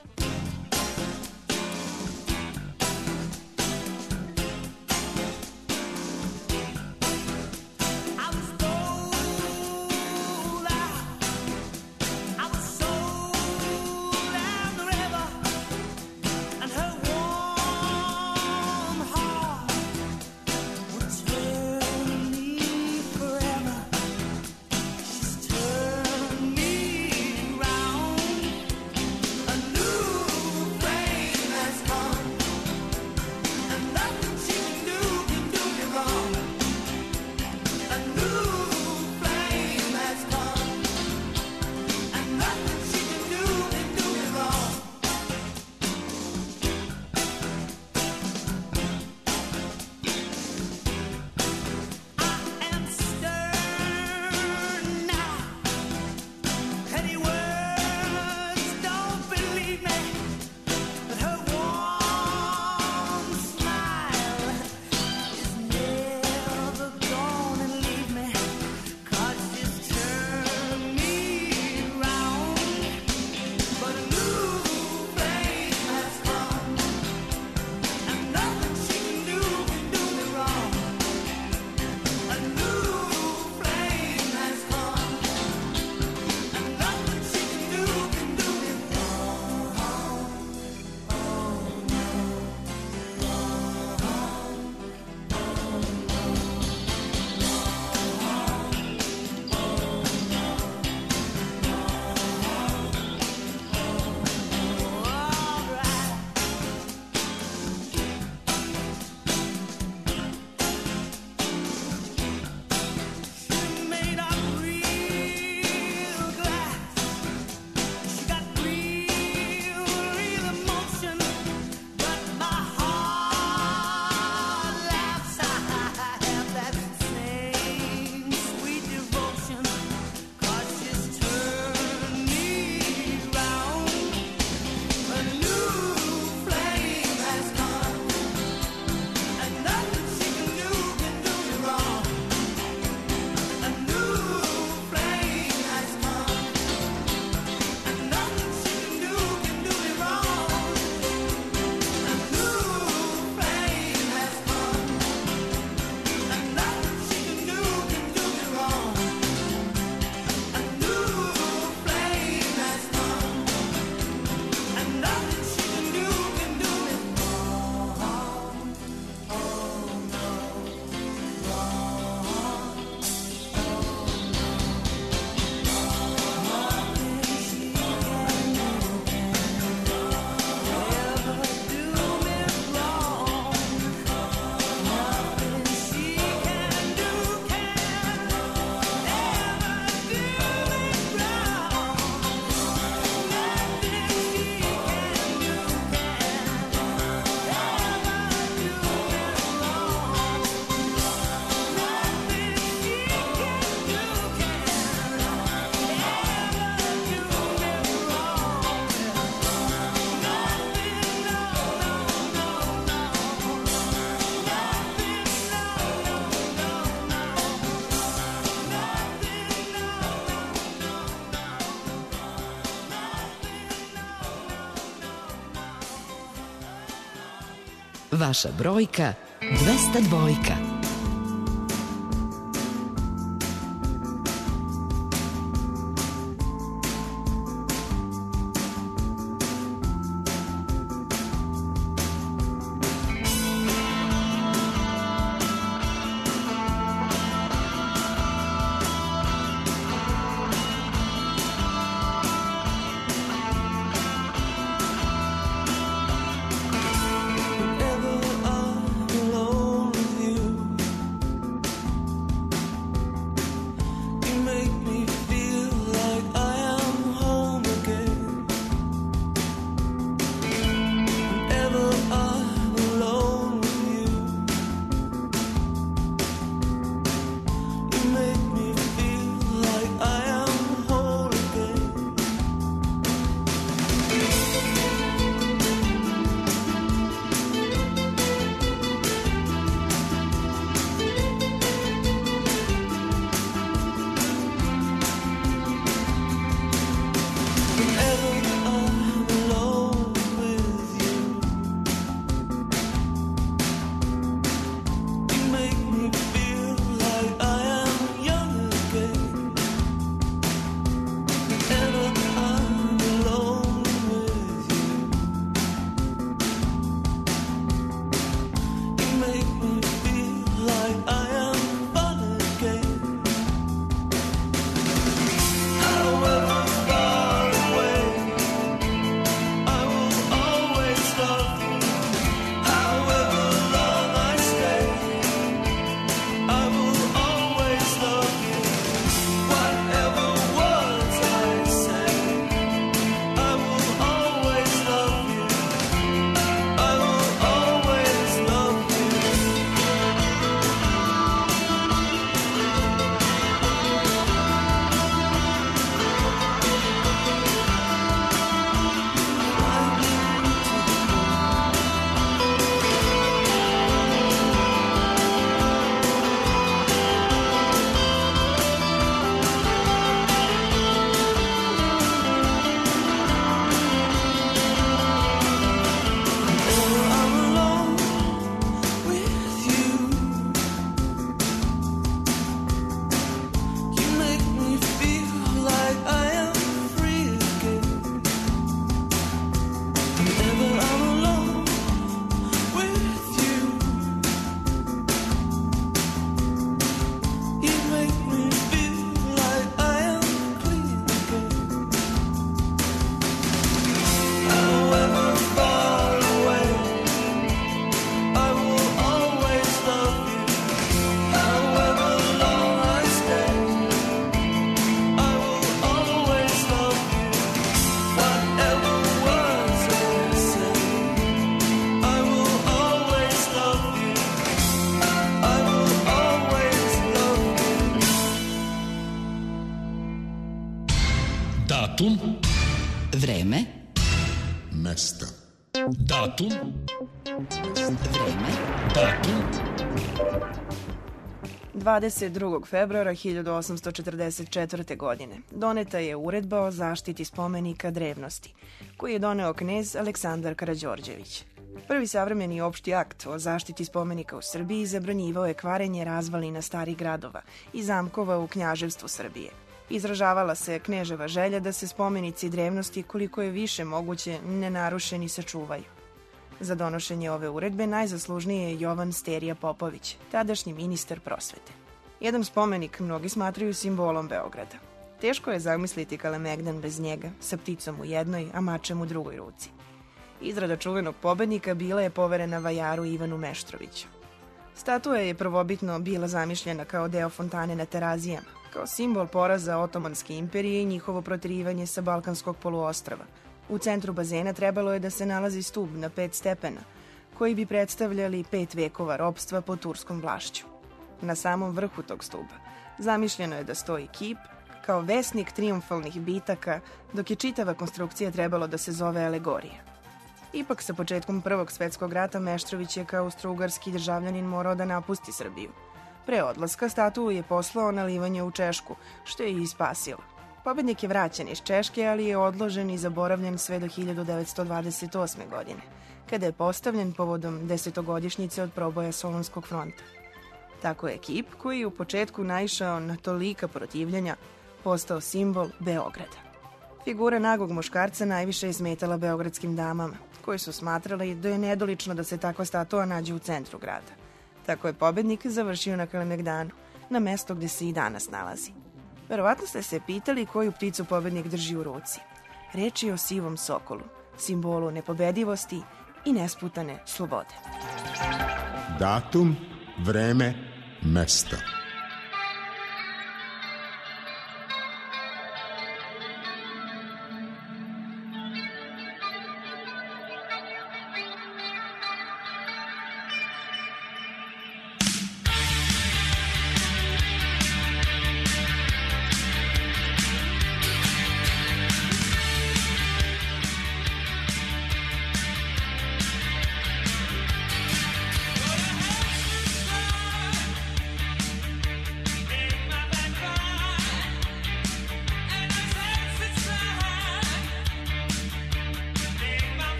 Vaša brojka 202. mesta. Datum. Datum. 22. februara 1844. godine doneta je uredba o zaštiti spomenika drevnosti, koji je doneo knez Aleksandar Karađorđević. Prvi savremeni opšti akt o zaštiti spomenika u Srbiji zabranjivao je kvarenje razvalina starih gradova i zamkova u knjaževstvu Srbije. Izražavala se kneževa želja da se spomenici drevnosti koliko je više moguće nenarušeni sačuvaju. Za donošenje ove uredbe najzaslužniji je Jovan Sterija Popović, tadašnji ministar prosvete. Jedan spomenik mnogi smatraju simbolom Beograda. Teško je zamisliti Kalemegdan bez njega, sa pticom u jednoj, a mačem u drugoj ruci. Izrada čuvenog pobednika bila je poverena vajaru Ivanu Meštroviću. Statua je prvobitno bila zamišljena kao deo fontane na Terazijama, kao simbol poraza Otomanske imperije i njihovo proterivanje sa Balkanskog poluostrava. U centru bazena trebalo je da se nalazi stub na 5 stepena, koji bi predstavljali 5 vekova ropstva pod turskom vlašću. Na samom vrhu tog stuba zamišljeno je da stoji kip, kao vesnik trijumfalnih bitaka, dok je čitava konstrukcija trebalo da se zove alegorija. Ipak sa početkom Prvog svetskog rata Meštrović je kao austrougarski državljanin morao da napusti Srbiju. Pre odlaska statu je poslao na livanje u Češku, što je i spasilo. Pobednik je vraćen iz Češke, ali je odložen i zaboravljen sve do 1928. godine, kada je postavljen povodom 10-godišnjice od proboja Solunskog fronta. Tako je kip, koji je u početku naišao na tolika protivljenja, postao simbol Beograda. Figura nagog muškarca najviše je smetala beogradskim damama, koji su smatrali da je nedolično da se takva statua nađe u centru grada. Tako je pobednik završio na Kalemegdanu, na mesto gde se i danas nalazi. Verovatno ste se pitali koju pticu pobednik drži u ruci. Reč je o sivom sokolu, simbolu nepobedivosti i nesputane slobode. Datum, vreme, mesta.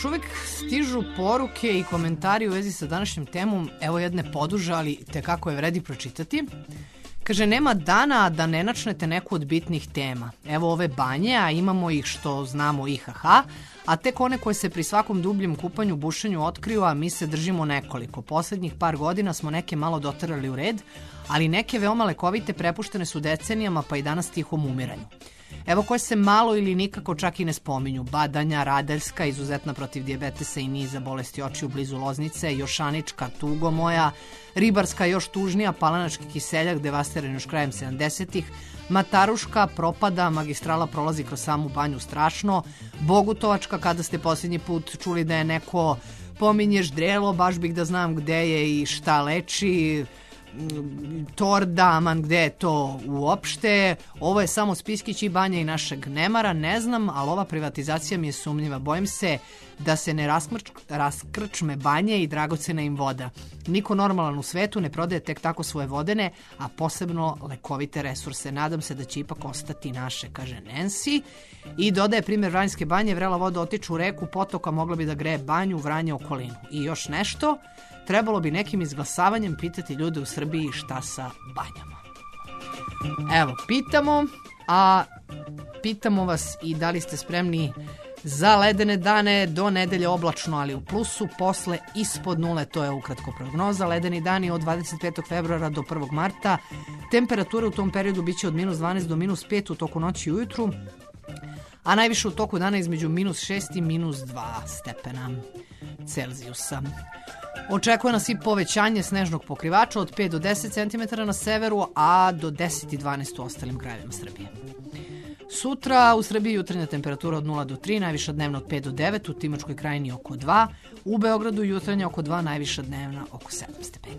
još uvek stižu poruke i komentari u vezi sa današnjim temom, evo jedne poduže, ali tekako je vredi pročitati. Kaže, nema dana da ne načnete neku od bitnih tema. Evo ove banje, a imamo ih što znamo IHH, a tek one koje se pri svakom dubljem kupanju, bušenju otkriju, a mi se držimo nekoliko. Poslednjih par godina smo neke malo doterali u red, ali neke veoma lekovite prepuštene su decenijama, pa i danas tihom umiranju. Evo koje se malo ili nikako čak i ne spominju. Badanja, Radeljska, izuzetna protiv dijabetesa i niza bolesti očiju blizu Loznice, Jošanička, Tugo moja, Ribarska još tužnija, Palanački kiseljak, devastiran još krajem 70-ih, Mataruška propada, magistrala prolazi kroz samu banju strašno, Bogutovačka, kada ste posljednji put čuli da je neko pominješ Drelo, baš bih da znam gde je i šta leči, Tordaman, gde je to uopšte, ovo je samo Spiskić i banja i našeg nemara, ne znam, ali ova privatizacija mi je sumnjiva, bojim se da se ne raskrčme banje i dragocena im voda. Niko normalan u svetu ne prodaje tek tako svoje vodene, a posebno lekovite resurse. Nadam se da će ipak ostati naše, kaže Nancy. I dodaje primjer Vranjske banje, vrela voda otiču u reku, potoka mogla bi da greje banju, Vranje, okolinu. I još nešto, trebalo bi nekim izglasavanjem pitati ljude u Srbiji šta sa banjama. Evo, pitamo vas i da li ste spremni za ledene dane, do nedelje oblačno, ali u plusu, posle ispod nule, to je ukratko prognoza. Ledeni dani od 25. februara do 1. marta. Temperature u tom periodu biće od minus 12 do minus 5 u toku noći i ujutru, a najviše u toku dana između minus 6 i minus 2 stepena Celzijusa. Očekuje nas i povećanje snežnog pokrivača od 5 do 10 cm na severu, a do 10 i 12 u ostalim krajevima Srbije. Sutra u Srbiji jutarnja temperatura od 0 do 3, najviša dnevna od 5 do 9, u Timočkoj krajini oko 2, u Beogradu jutarnja oko 2, najviša dnevna oko 7 stepeni.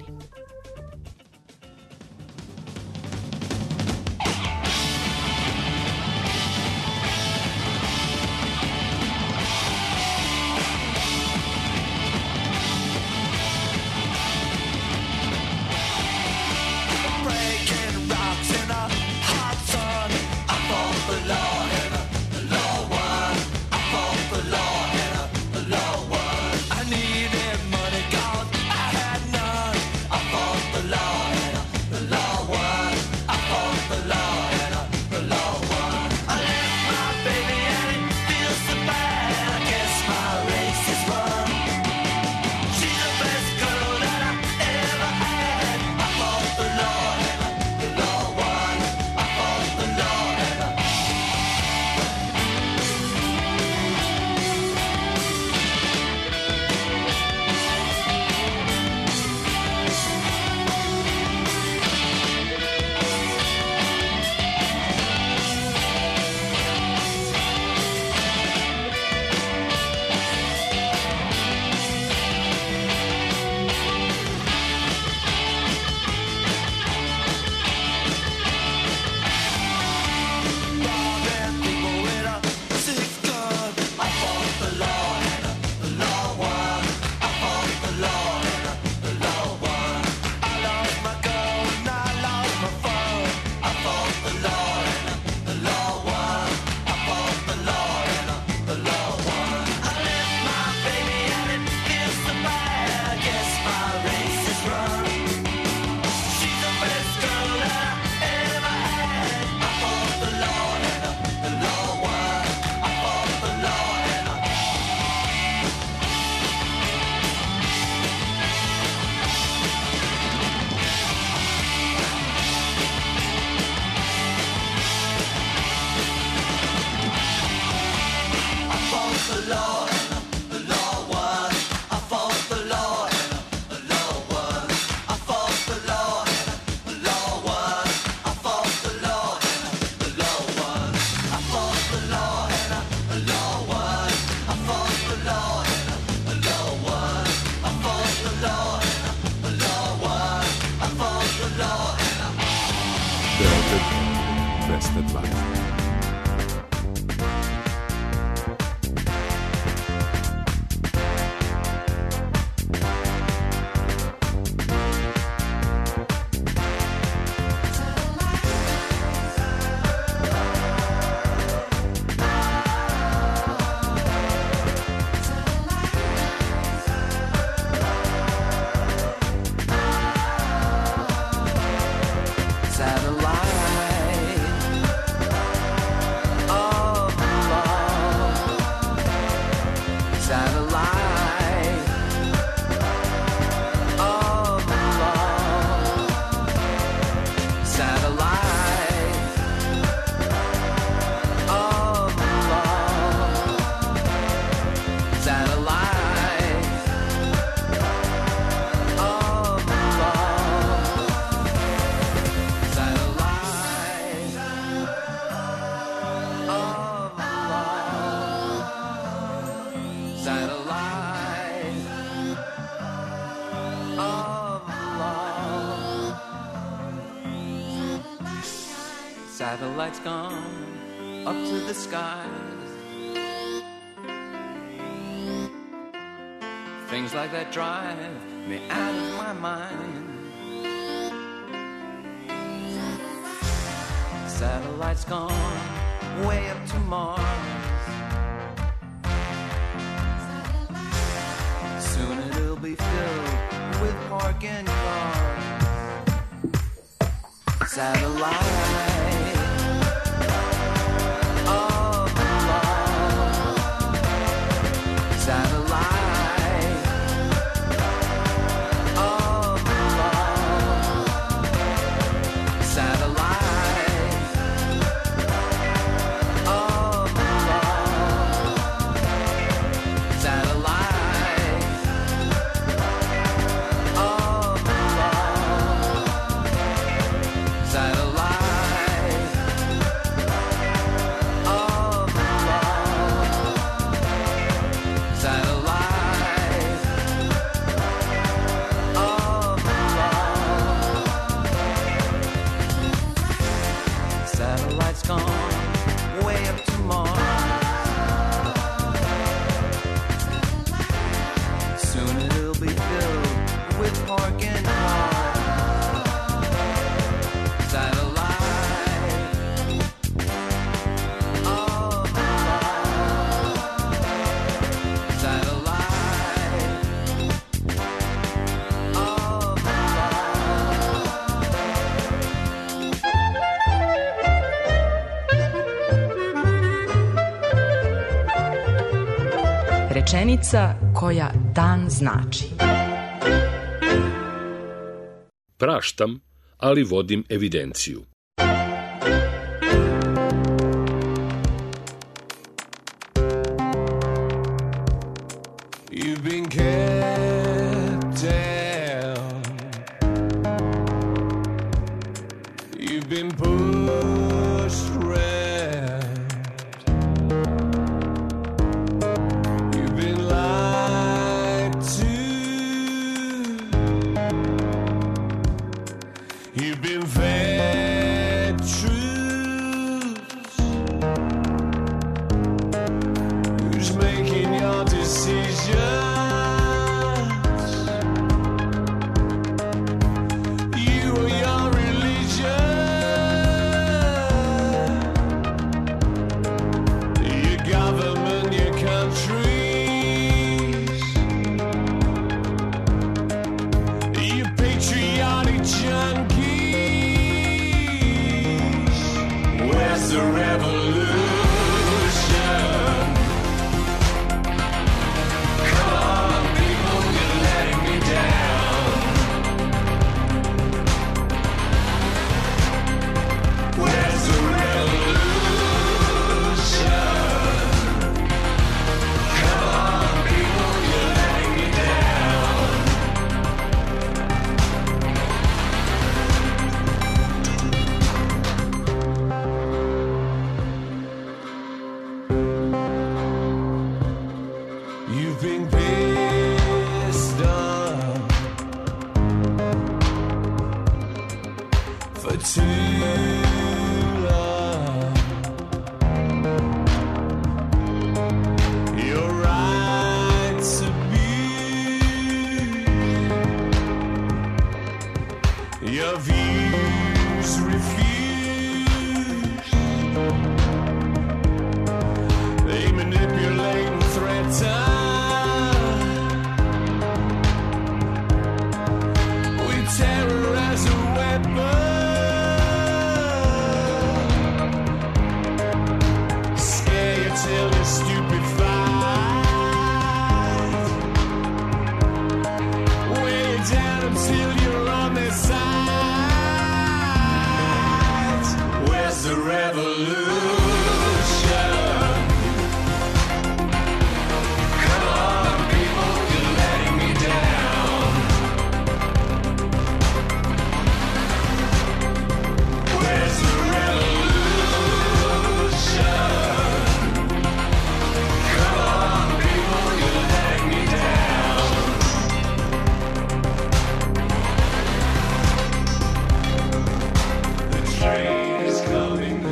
I needed money, 'cause I had none. I fought the law. Satellites gone up to the skies. Things like that drive me out of my mind. Satellites gone way up to Mars. Soon it'll be filled with parking cars. Satellite of love. Satellite of love. Satellite of love. Satellite of love. Satellite of love. Satellite of love. Satellites gone way up to Mars. Soon it'll be filled with parking cars. Satellite of love. Satellite of Rečenica koja dan znači. Praštam, ali vodim evidenciju. You've been kept down. You've been pushed around. You've been lied to. You've been fed truths. Who's making your decisions? You or your religion? Your government, your countries? Your patriotic junkies? Where's the revolution? Come on, people, you're letting me down. Where's the revolution? Come on, people, you're letting me down. You've been pissed off for too long. Your right to be, your views refused. They manipulate and threaten. With terror as a weapon. Scare you till you're stupefied. Weigh you down until you're on their side. Where's the revolution? Come on, people, you're letting me down. Where's the revolution? Come on, people, you're letting me down. The train is coming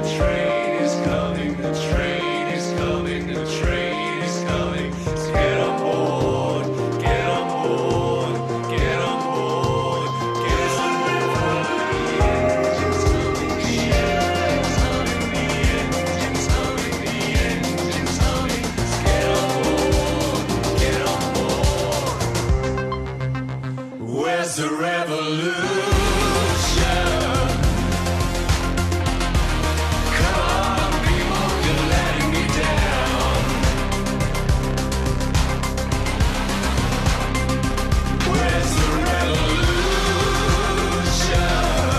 Where's the revolution? Come on, people, you're letting me down. Where's the revolution?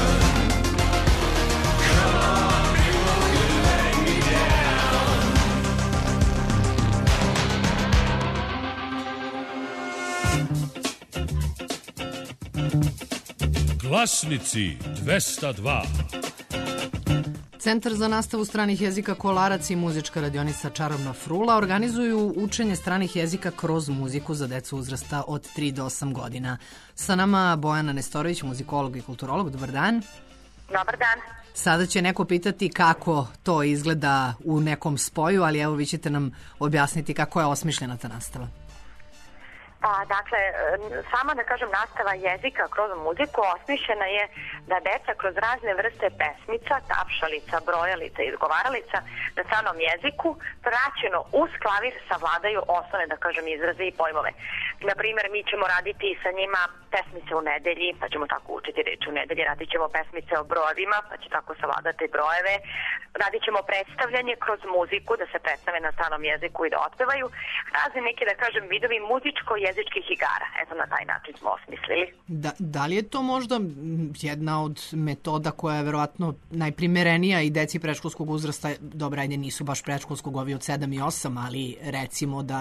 Come on, people, you're letting me down. Glasnici 202. Centar za nastavu stranih jezika Kolarac i muzička radionica Čarobna frula organizuju učenje stranih jezika kroz muziku za decu uzrasta od 3 do 8 godina. Sa nama Bojana Nestorović, muzikolog i kulturolog. Dobar dan. Dobar dan. Sada će neko pitati kako to izgleda u nekom spoju, ali evo vi ćete nam objasniti kako je osmišljena ta nastava. Pa, dakle, sama, da kažem, nastava jezika kroz muziku osmišljena je da deca kroz razne vrste pesmica, tapšalica, brojalica i izgovaralica na stranom jeziku praćeno uz klavir savladaju osnovne, da kažem, izraze i pojmove. Naprimer, mi ćemo raditi sa njima pesmice u nedelji, pa ćemo tako učiti reči u nedelji, radit ćemo pesmice o brojevima, pa će tako savladati brojeve, radit ćemo predstavljanje kroz muziku, da se predstave na stranom jeziku i da otpevaju, razni neki, da kažem, vidovi muzičko-jezičkih igara. Eto, na taj način smo osmislili. Da li je to možda jedna od metoda koja je verovatno najprimerenija i deci predškolskog uzrasta, dobro, ajde, nisu baš predškolskog, ovi od 7 i 8, ali recimo da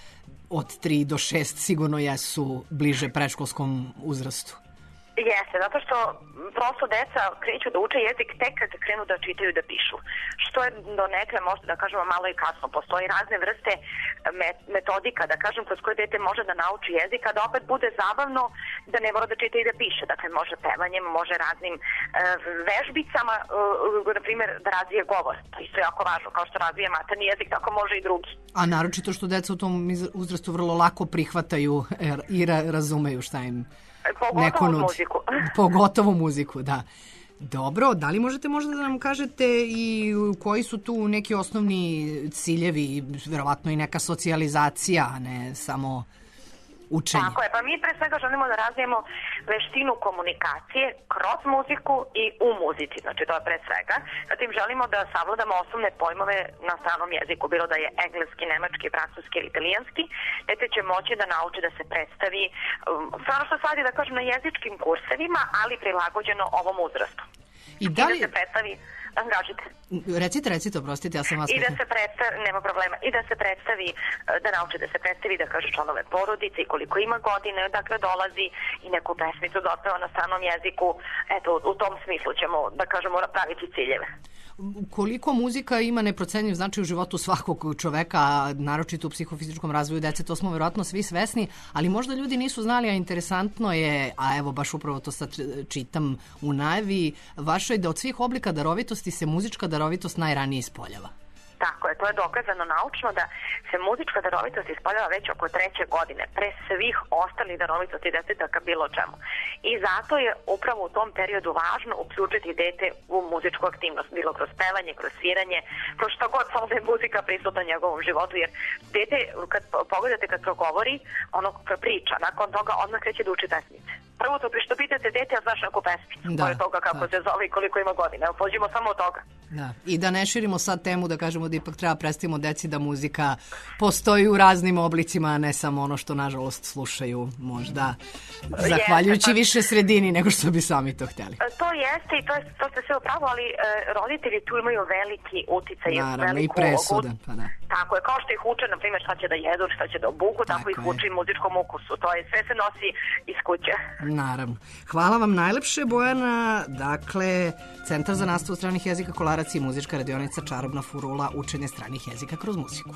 od 3 do 6 sigurno jesu bliže predškolskom uzrastu? Jeste, zato što prosto deca kreću da uče jezik tek kad krenu da čitaju i da pišu. Što je do nekle, možda da kažemo, malo i kasno. Postoji razne vrste metodika, da kažem, kroz koje dete može da nauči jezik, a da opet bude zabavno, da ne mora da čita i da piše. Dakle, može pevanjem, može raznim vežbicama, na primjer, da razvije govor. To isto je jako važno, kao što razvije materni jezik, tako može i drugi. A naročito što deca u tom uzrastu vrlo lako prihvataju i razumeju šta im pogotovo muziku. Pogotovo muziku, da. Dobro, da li možete možda da nam kažete i koji su tu neki osnovni ciljevi, verovatno i neka socijalizacija, a ne samo učenje? Tako je, pa mi pre svega želimo da razvijemo veštinu komunikacije kroz muziku i u muzici, znači to je pre svega. Zatim želimo da savladamo osnovne pojmove na stranom jeziku, bilo da je engleski, nemački, francuski ili italijanski. Dete će moći da nauči da se predstavi, sve ono što se radi, da kažem, na jezičkim kursevima, ali prilagođeno ovom uzrastu. I da li... da se predstavi, angažite. Recite, oprostite, ja sam vas... I da se predstavi, nema problema, i da se predstavi, da nauči da se predstavi, da kaže članove porodice i koliko ima godine, dakle dolazi i neku pesmicu da otpeva na stranom jeziku. Eto, u tom smislu ćemo, da kažemo, napraviti ciljeve. Koliko muzika ima neprocenjiv značaj u životu svakog čoveka, a naročito u psihofizičkom razvoju dece, to smo verovatno svi svesni, ali možda ljudi nisu znali, a interesantno je, a evo baš upravo to sad čitam u najavi vašoj, da od svih oblika darovitosti se muzička darovitost najranije ispoljava. Tako je, to je dokazano naučno da se muzička darovitost ispoljava već oko 3. godine, pre svih ostalih darovitosti detetaka bilo čemu. I zato je upravo u tom periodu važno uključiti dete u muzičku aktivnost, bilo kroz pevanje, kroz sviranje, kroz što god, samo da je muzika prisutna u njegovom životu, jer dete, kad pogledate kad progovori, ono priča, nakon toga odmah kreće da uči pesmice. Prvo to što pitate dete, a znaš neku pesmicu, pored toga kako se zove i koliko ima godina. Evo, pođimo samo od toga. Da. I da ne širimo sad temu, da kažemo da ipak treba predstavimo deci da muzika postoji u raznim oblicima, a ne samo ono što nažalost slušaju možda zahvaljujući više sredini nego što bi sami to hteli. To jeste i to ste sve upravo, ali roditelji tu imaju veliki uticaj. Naravno, i presudan, pa da. Tako je, kao što ih uče, na primjer, šta će da jedu, šta će da obuku, tako ih uči muzičkom ukusu. To je, sve se nosi iz kuće. Naravno. Hvala vam najlepše, Bojana. Dakle, Centar za nastavu stranih jezika Kolarac i muzička radionica Čarobna frula, učenje stranih jezika kroz muziku.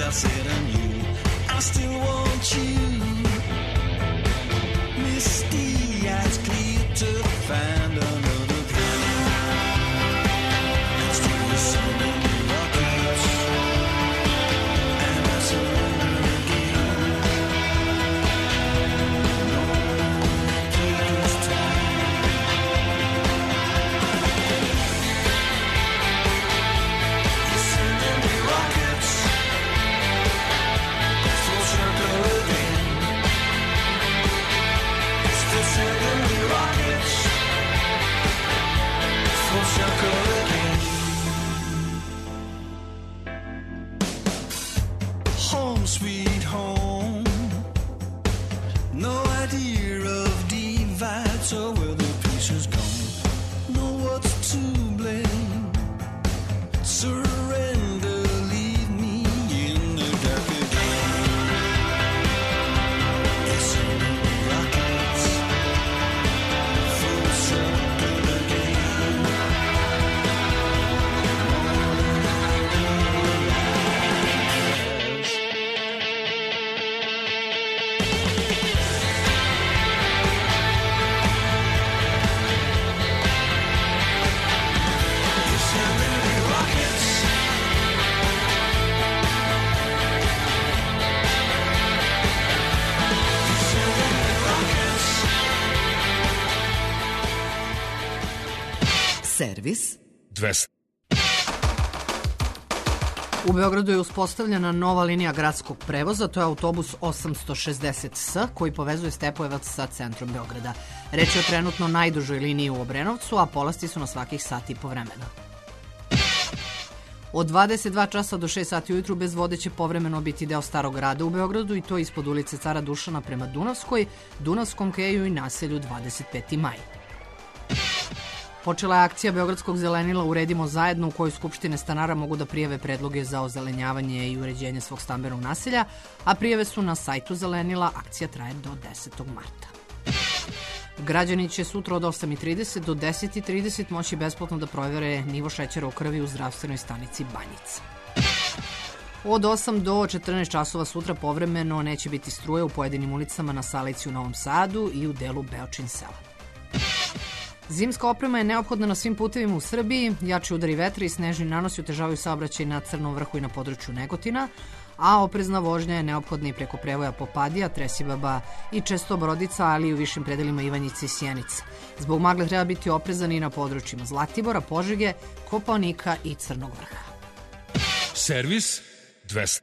I said I knew I still want you. Misty eyes clear to find another kind. Still sending me rockets, and I surrender again. No this time. You're sending me rockets, full circle again. Still sending me rockets, full circle again. Home sweet home, no idea of divides or where the peace is gone. Know what's to blame. Surrender, leave me in the dark again. You're sending me rockets, full circle again. You're sending me rockets. You're sending me rockets. Servis 200. U Beogradu je uspostavljena nova linija gradskog prevoza, to je autobus 860S koji povezuje Stepojevac sa centrom Beograda. Reč je o trenutno najdužoj liniji u Obrenovcu, a polasti su na svakih sat i po vremena. Od 22 časa do 6 sati ujutru bez vode će povremeno biti deo Starog grada u Beogradu i to ispod ulice Cara Dušana prema Dunavskoj, Dunavskom keju i naselju 25. maj. Počela je akcija Beogradskog zelenila Uredimo zajedno u kojoj skupštine stanara mogu da prijave predloge za ozelenjavanje i uređenje svog stambenog naselja, a prijave su na sajtu zelenila, akcija traje do 10. marta. Građani će sutra od 8:30 do 10:30 moći besplatno da provere nivo šećera u krvi u zdravstvenoj stanici Banjica. Od 8 do 14 časova sutra povremeno neće biti struje u pojedinim ulicama na Salici u Novom Sadu i u delu Beočin sela. Zimska oprema je neophodna na svim putevima u Srbiji, jači udari vetra i snežni nanosi otežavaju saobraćaj na Crnom vrhu i na području Negotina, a oprezna vožnja je neophodna i preko prevoja Popadija, Tresibaba i često Brodica, ali i u višim predelima Ivanjice i Sjenice. Zbog magle treba biti oprezan i na područjima Zlatibora, Požege, Kopaonika i Crnog vrha. Servis 200.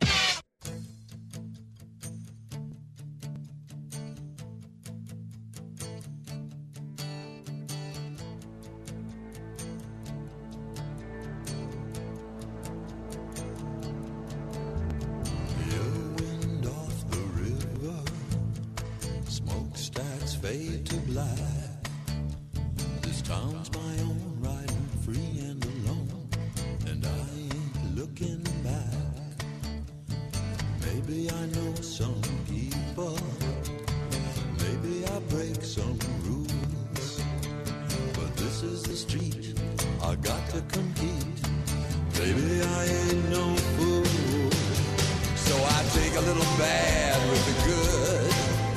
Fade to black. This town's my own, riding free and alone, and I ain't looking back. Maybe I know some people, maybe I break some rules, but this is the street I got to compete. Baby, I ain't no fool, so I take a little bad with the good.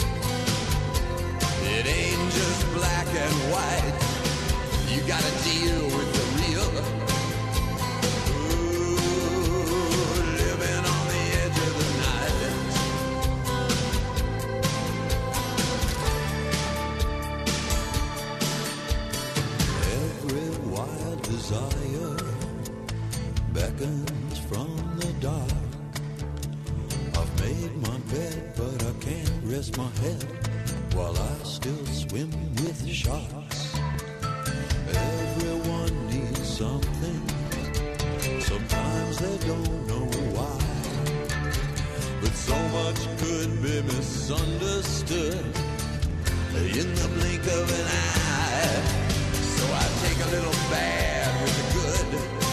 It ain't just black and white. You gotta deal with the real. Ooh, living on the edge of the night. Every wild desire beckons from the dark. I've made my bed, but I can't rest my head while I still swim with sharks. Everyone needs something. Sometimes they don't know why, but so much could be misunderstood in the blink of an eye. So I take a little bad with the good.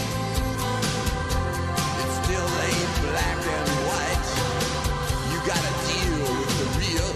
It still ain't black and white. You gotta deal with the real.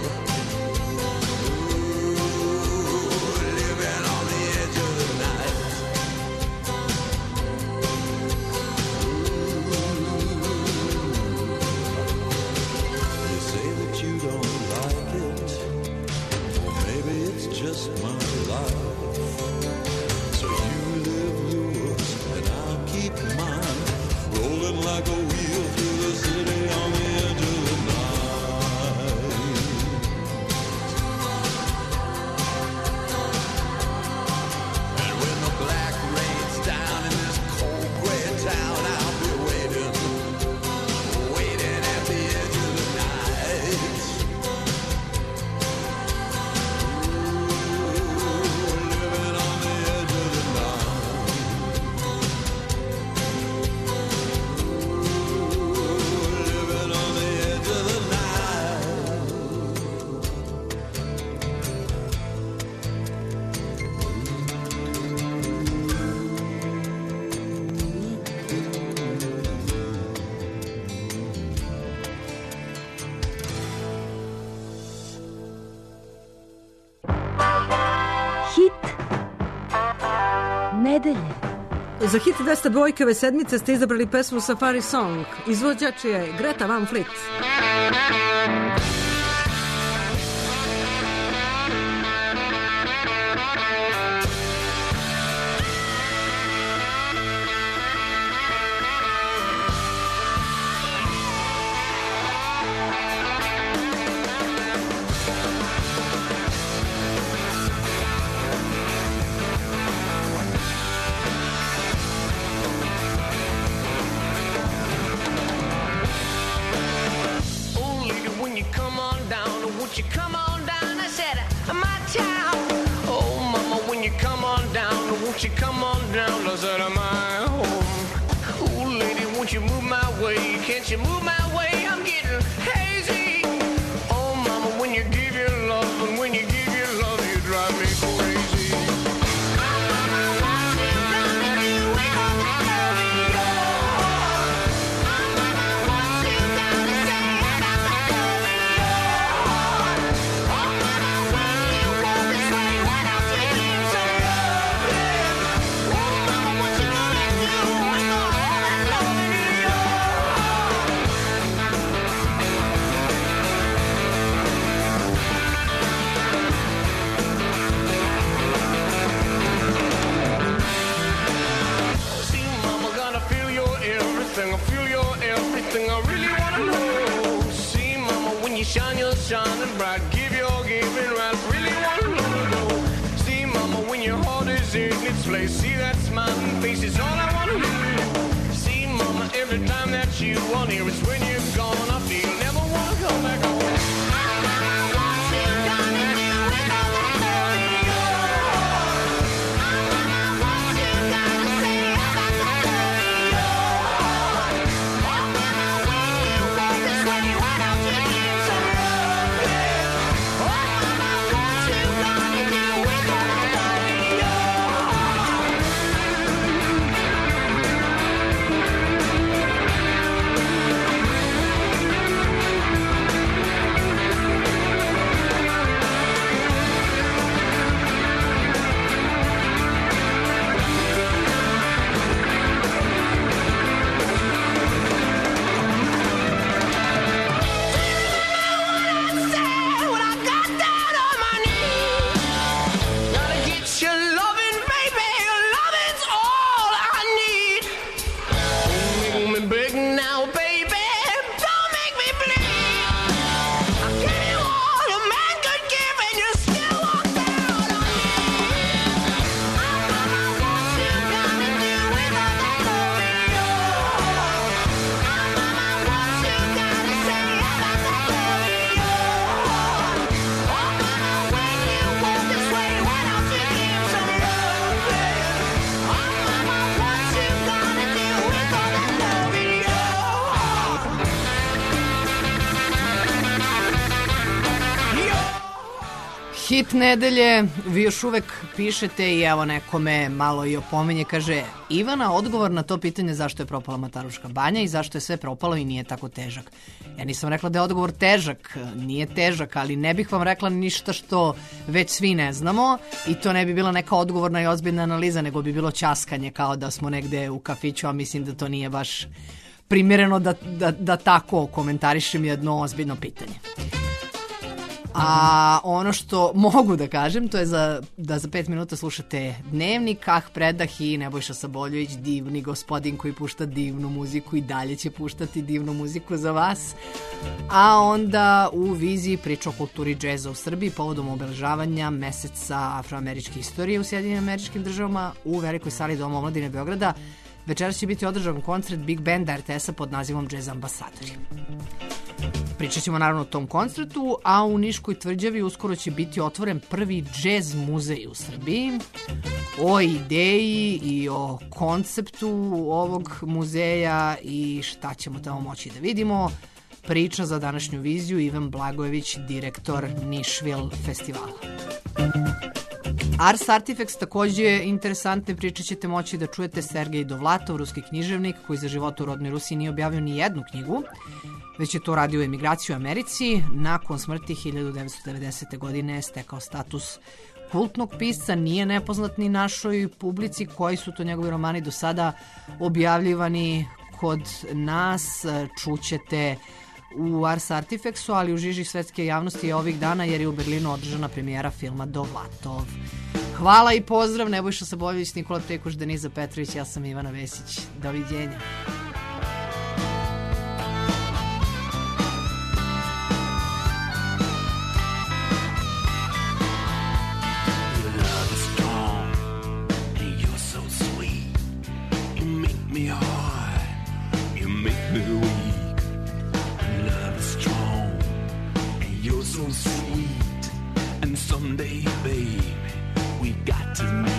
nedelje. Za hit 202 ove sedmice ste izabrali pesmu Safari Song. Izvođač je Greta Van Fleet. You come on down, I said, my town. Oh, mama, when you come on down, won't you come on down, I said, my home. Ooh, lady, won't you move my way? Can't you move my way? I'm getting hazy. Oh, mama, when you give your love, and when you give your love, you drive me crazy. I feel your everything, I really wanna know. See, mama, when you shine, you're shining bright. Give your giving right, really wanna know. See, mama, when your heart is in its place. See that smiling face is all I wanna know. See, mama, every time that you want here, it's when you're gone. I feel never wanna come back home. Hit nedelje, vi još uvek pišete i evo nekome malo i opominje, kaže Ivana, odgovor na to pitanje zašto je propala Mataruška banja i zašto je sve propalo i nije tako težak. Ja nisam rekla da je odgovor težak, nije težak, ali ne bih vam rekla ništa što već svi ne znamo i to ne bi bila neka odgovorna i ozbiljna analiza, nego bi bilo ćaskanje kao da smo negde u kafiću, a mislim da to nije baš primjereno da tako komentarišem jedno ozbiljno pitanje. A ono što mogu da kažem, to je da za 5 minuta slušate Dnevnik, Predah i Nebojša Saboljević, divni gospodin koji pušta divnu muziku i dalje će puštati divnu muziku za vas. A onda u viziji priča o kulturi džeza u Srbiji povodom obeležavanja meseca afroameričke istorije u Sjedinim Američkim Državama u velikoj sali Doma omladine Beograda. Večeras će biti održan koncert Big Banda RTS-a pod nazivom Jazz Ambasadori. Pričat ćemo naravno o tom koncertu, a u Niškoj tvrđavi uskoro će biti otvoren prvi džez muzej u Srbiji. O ideji i o konceptu ovog muzeja i šta ćemo tamo moći da vidimo priča za današnju viziju Ivan Blagojević, direktor Nišvil festivala. Ars Artifacts takođe je interesantne priče, ćete moći da čujete Sergej Dovlatov, ruski književnik koji za života u rodnoj Rusiji nije objavio ni jednu knjigu, već je to radio u emigraciji u Americi. Nakon smrti 1990. godine je stekao status kultnog pisca, nije nepoznat ni našoj publici. Koji su to njegovi romani do sada objavljivani kod nas, čućete u Ars Artifexu, ali u žiži svetske javnosti je ovih dana jer je u Berlinu održana premijera filma Dovlatov. Hvala i pozdrav, Nebojša Saboljević, Nikola Trekuš, Deniza Petrović, ja sam Ivana Vesić. Doviđenja. Someday, baby, we got to meet.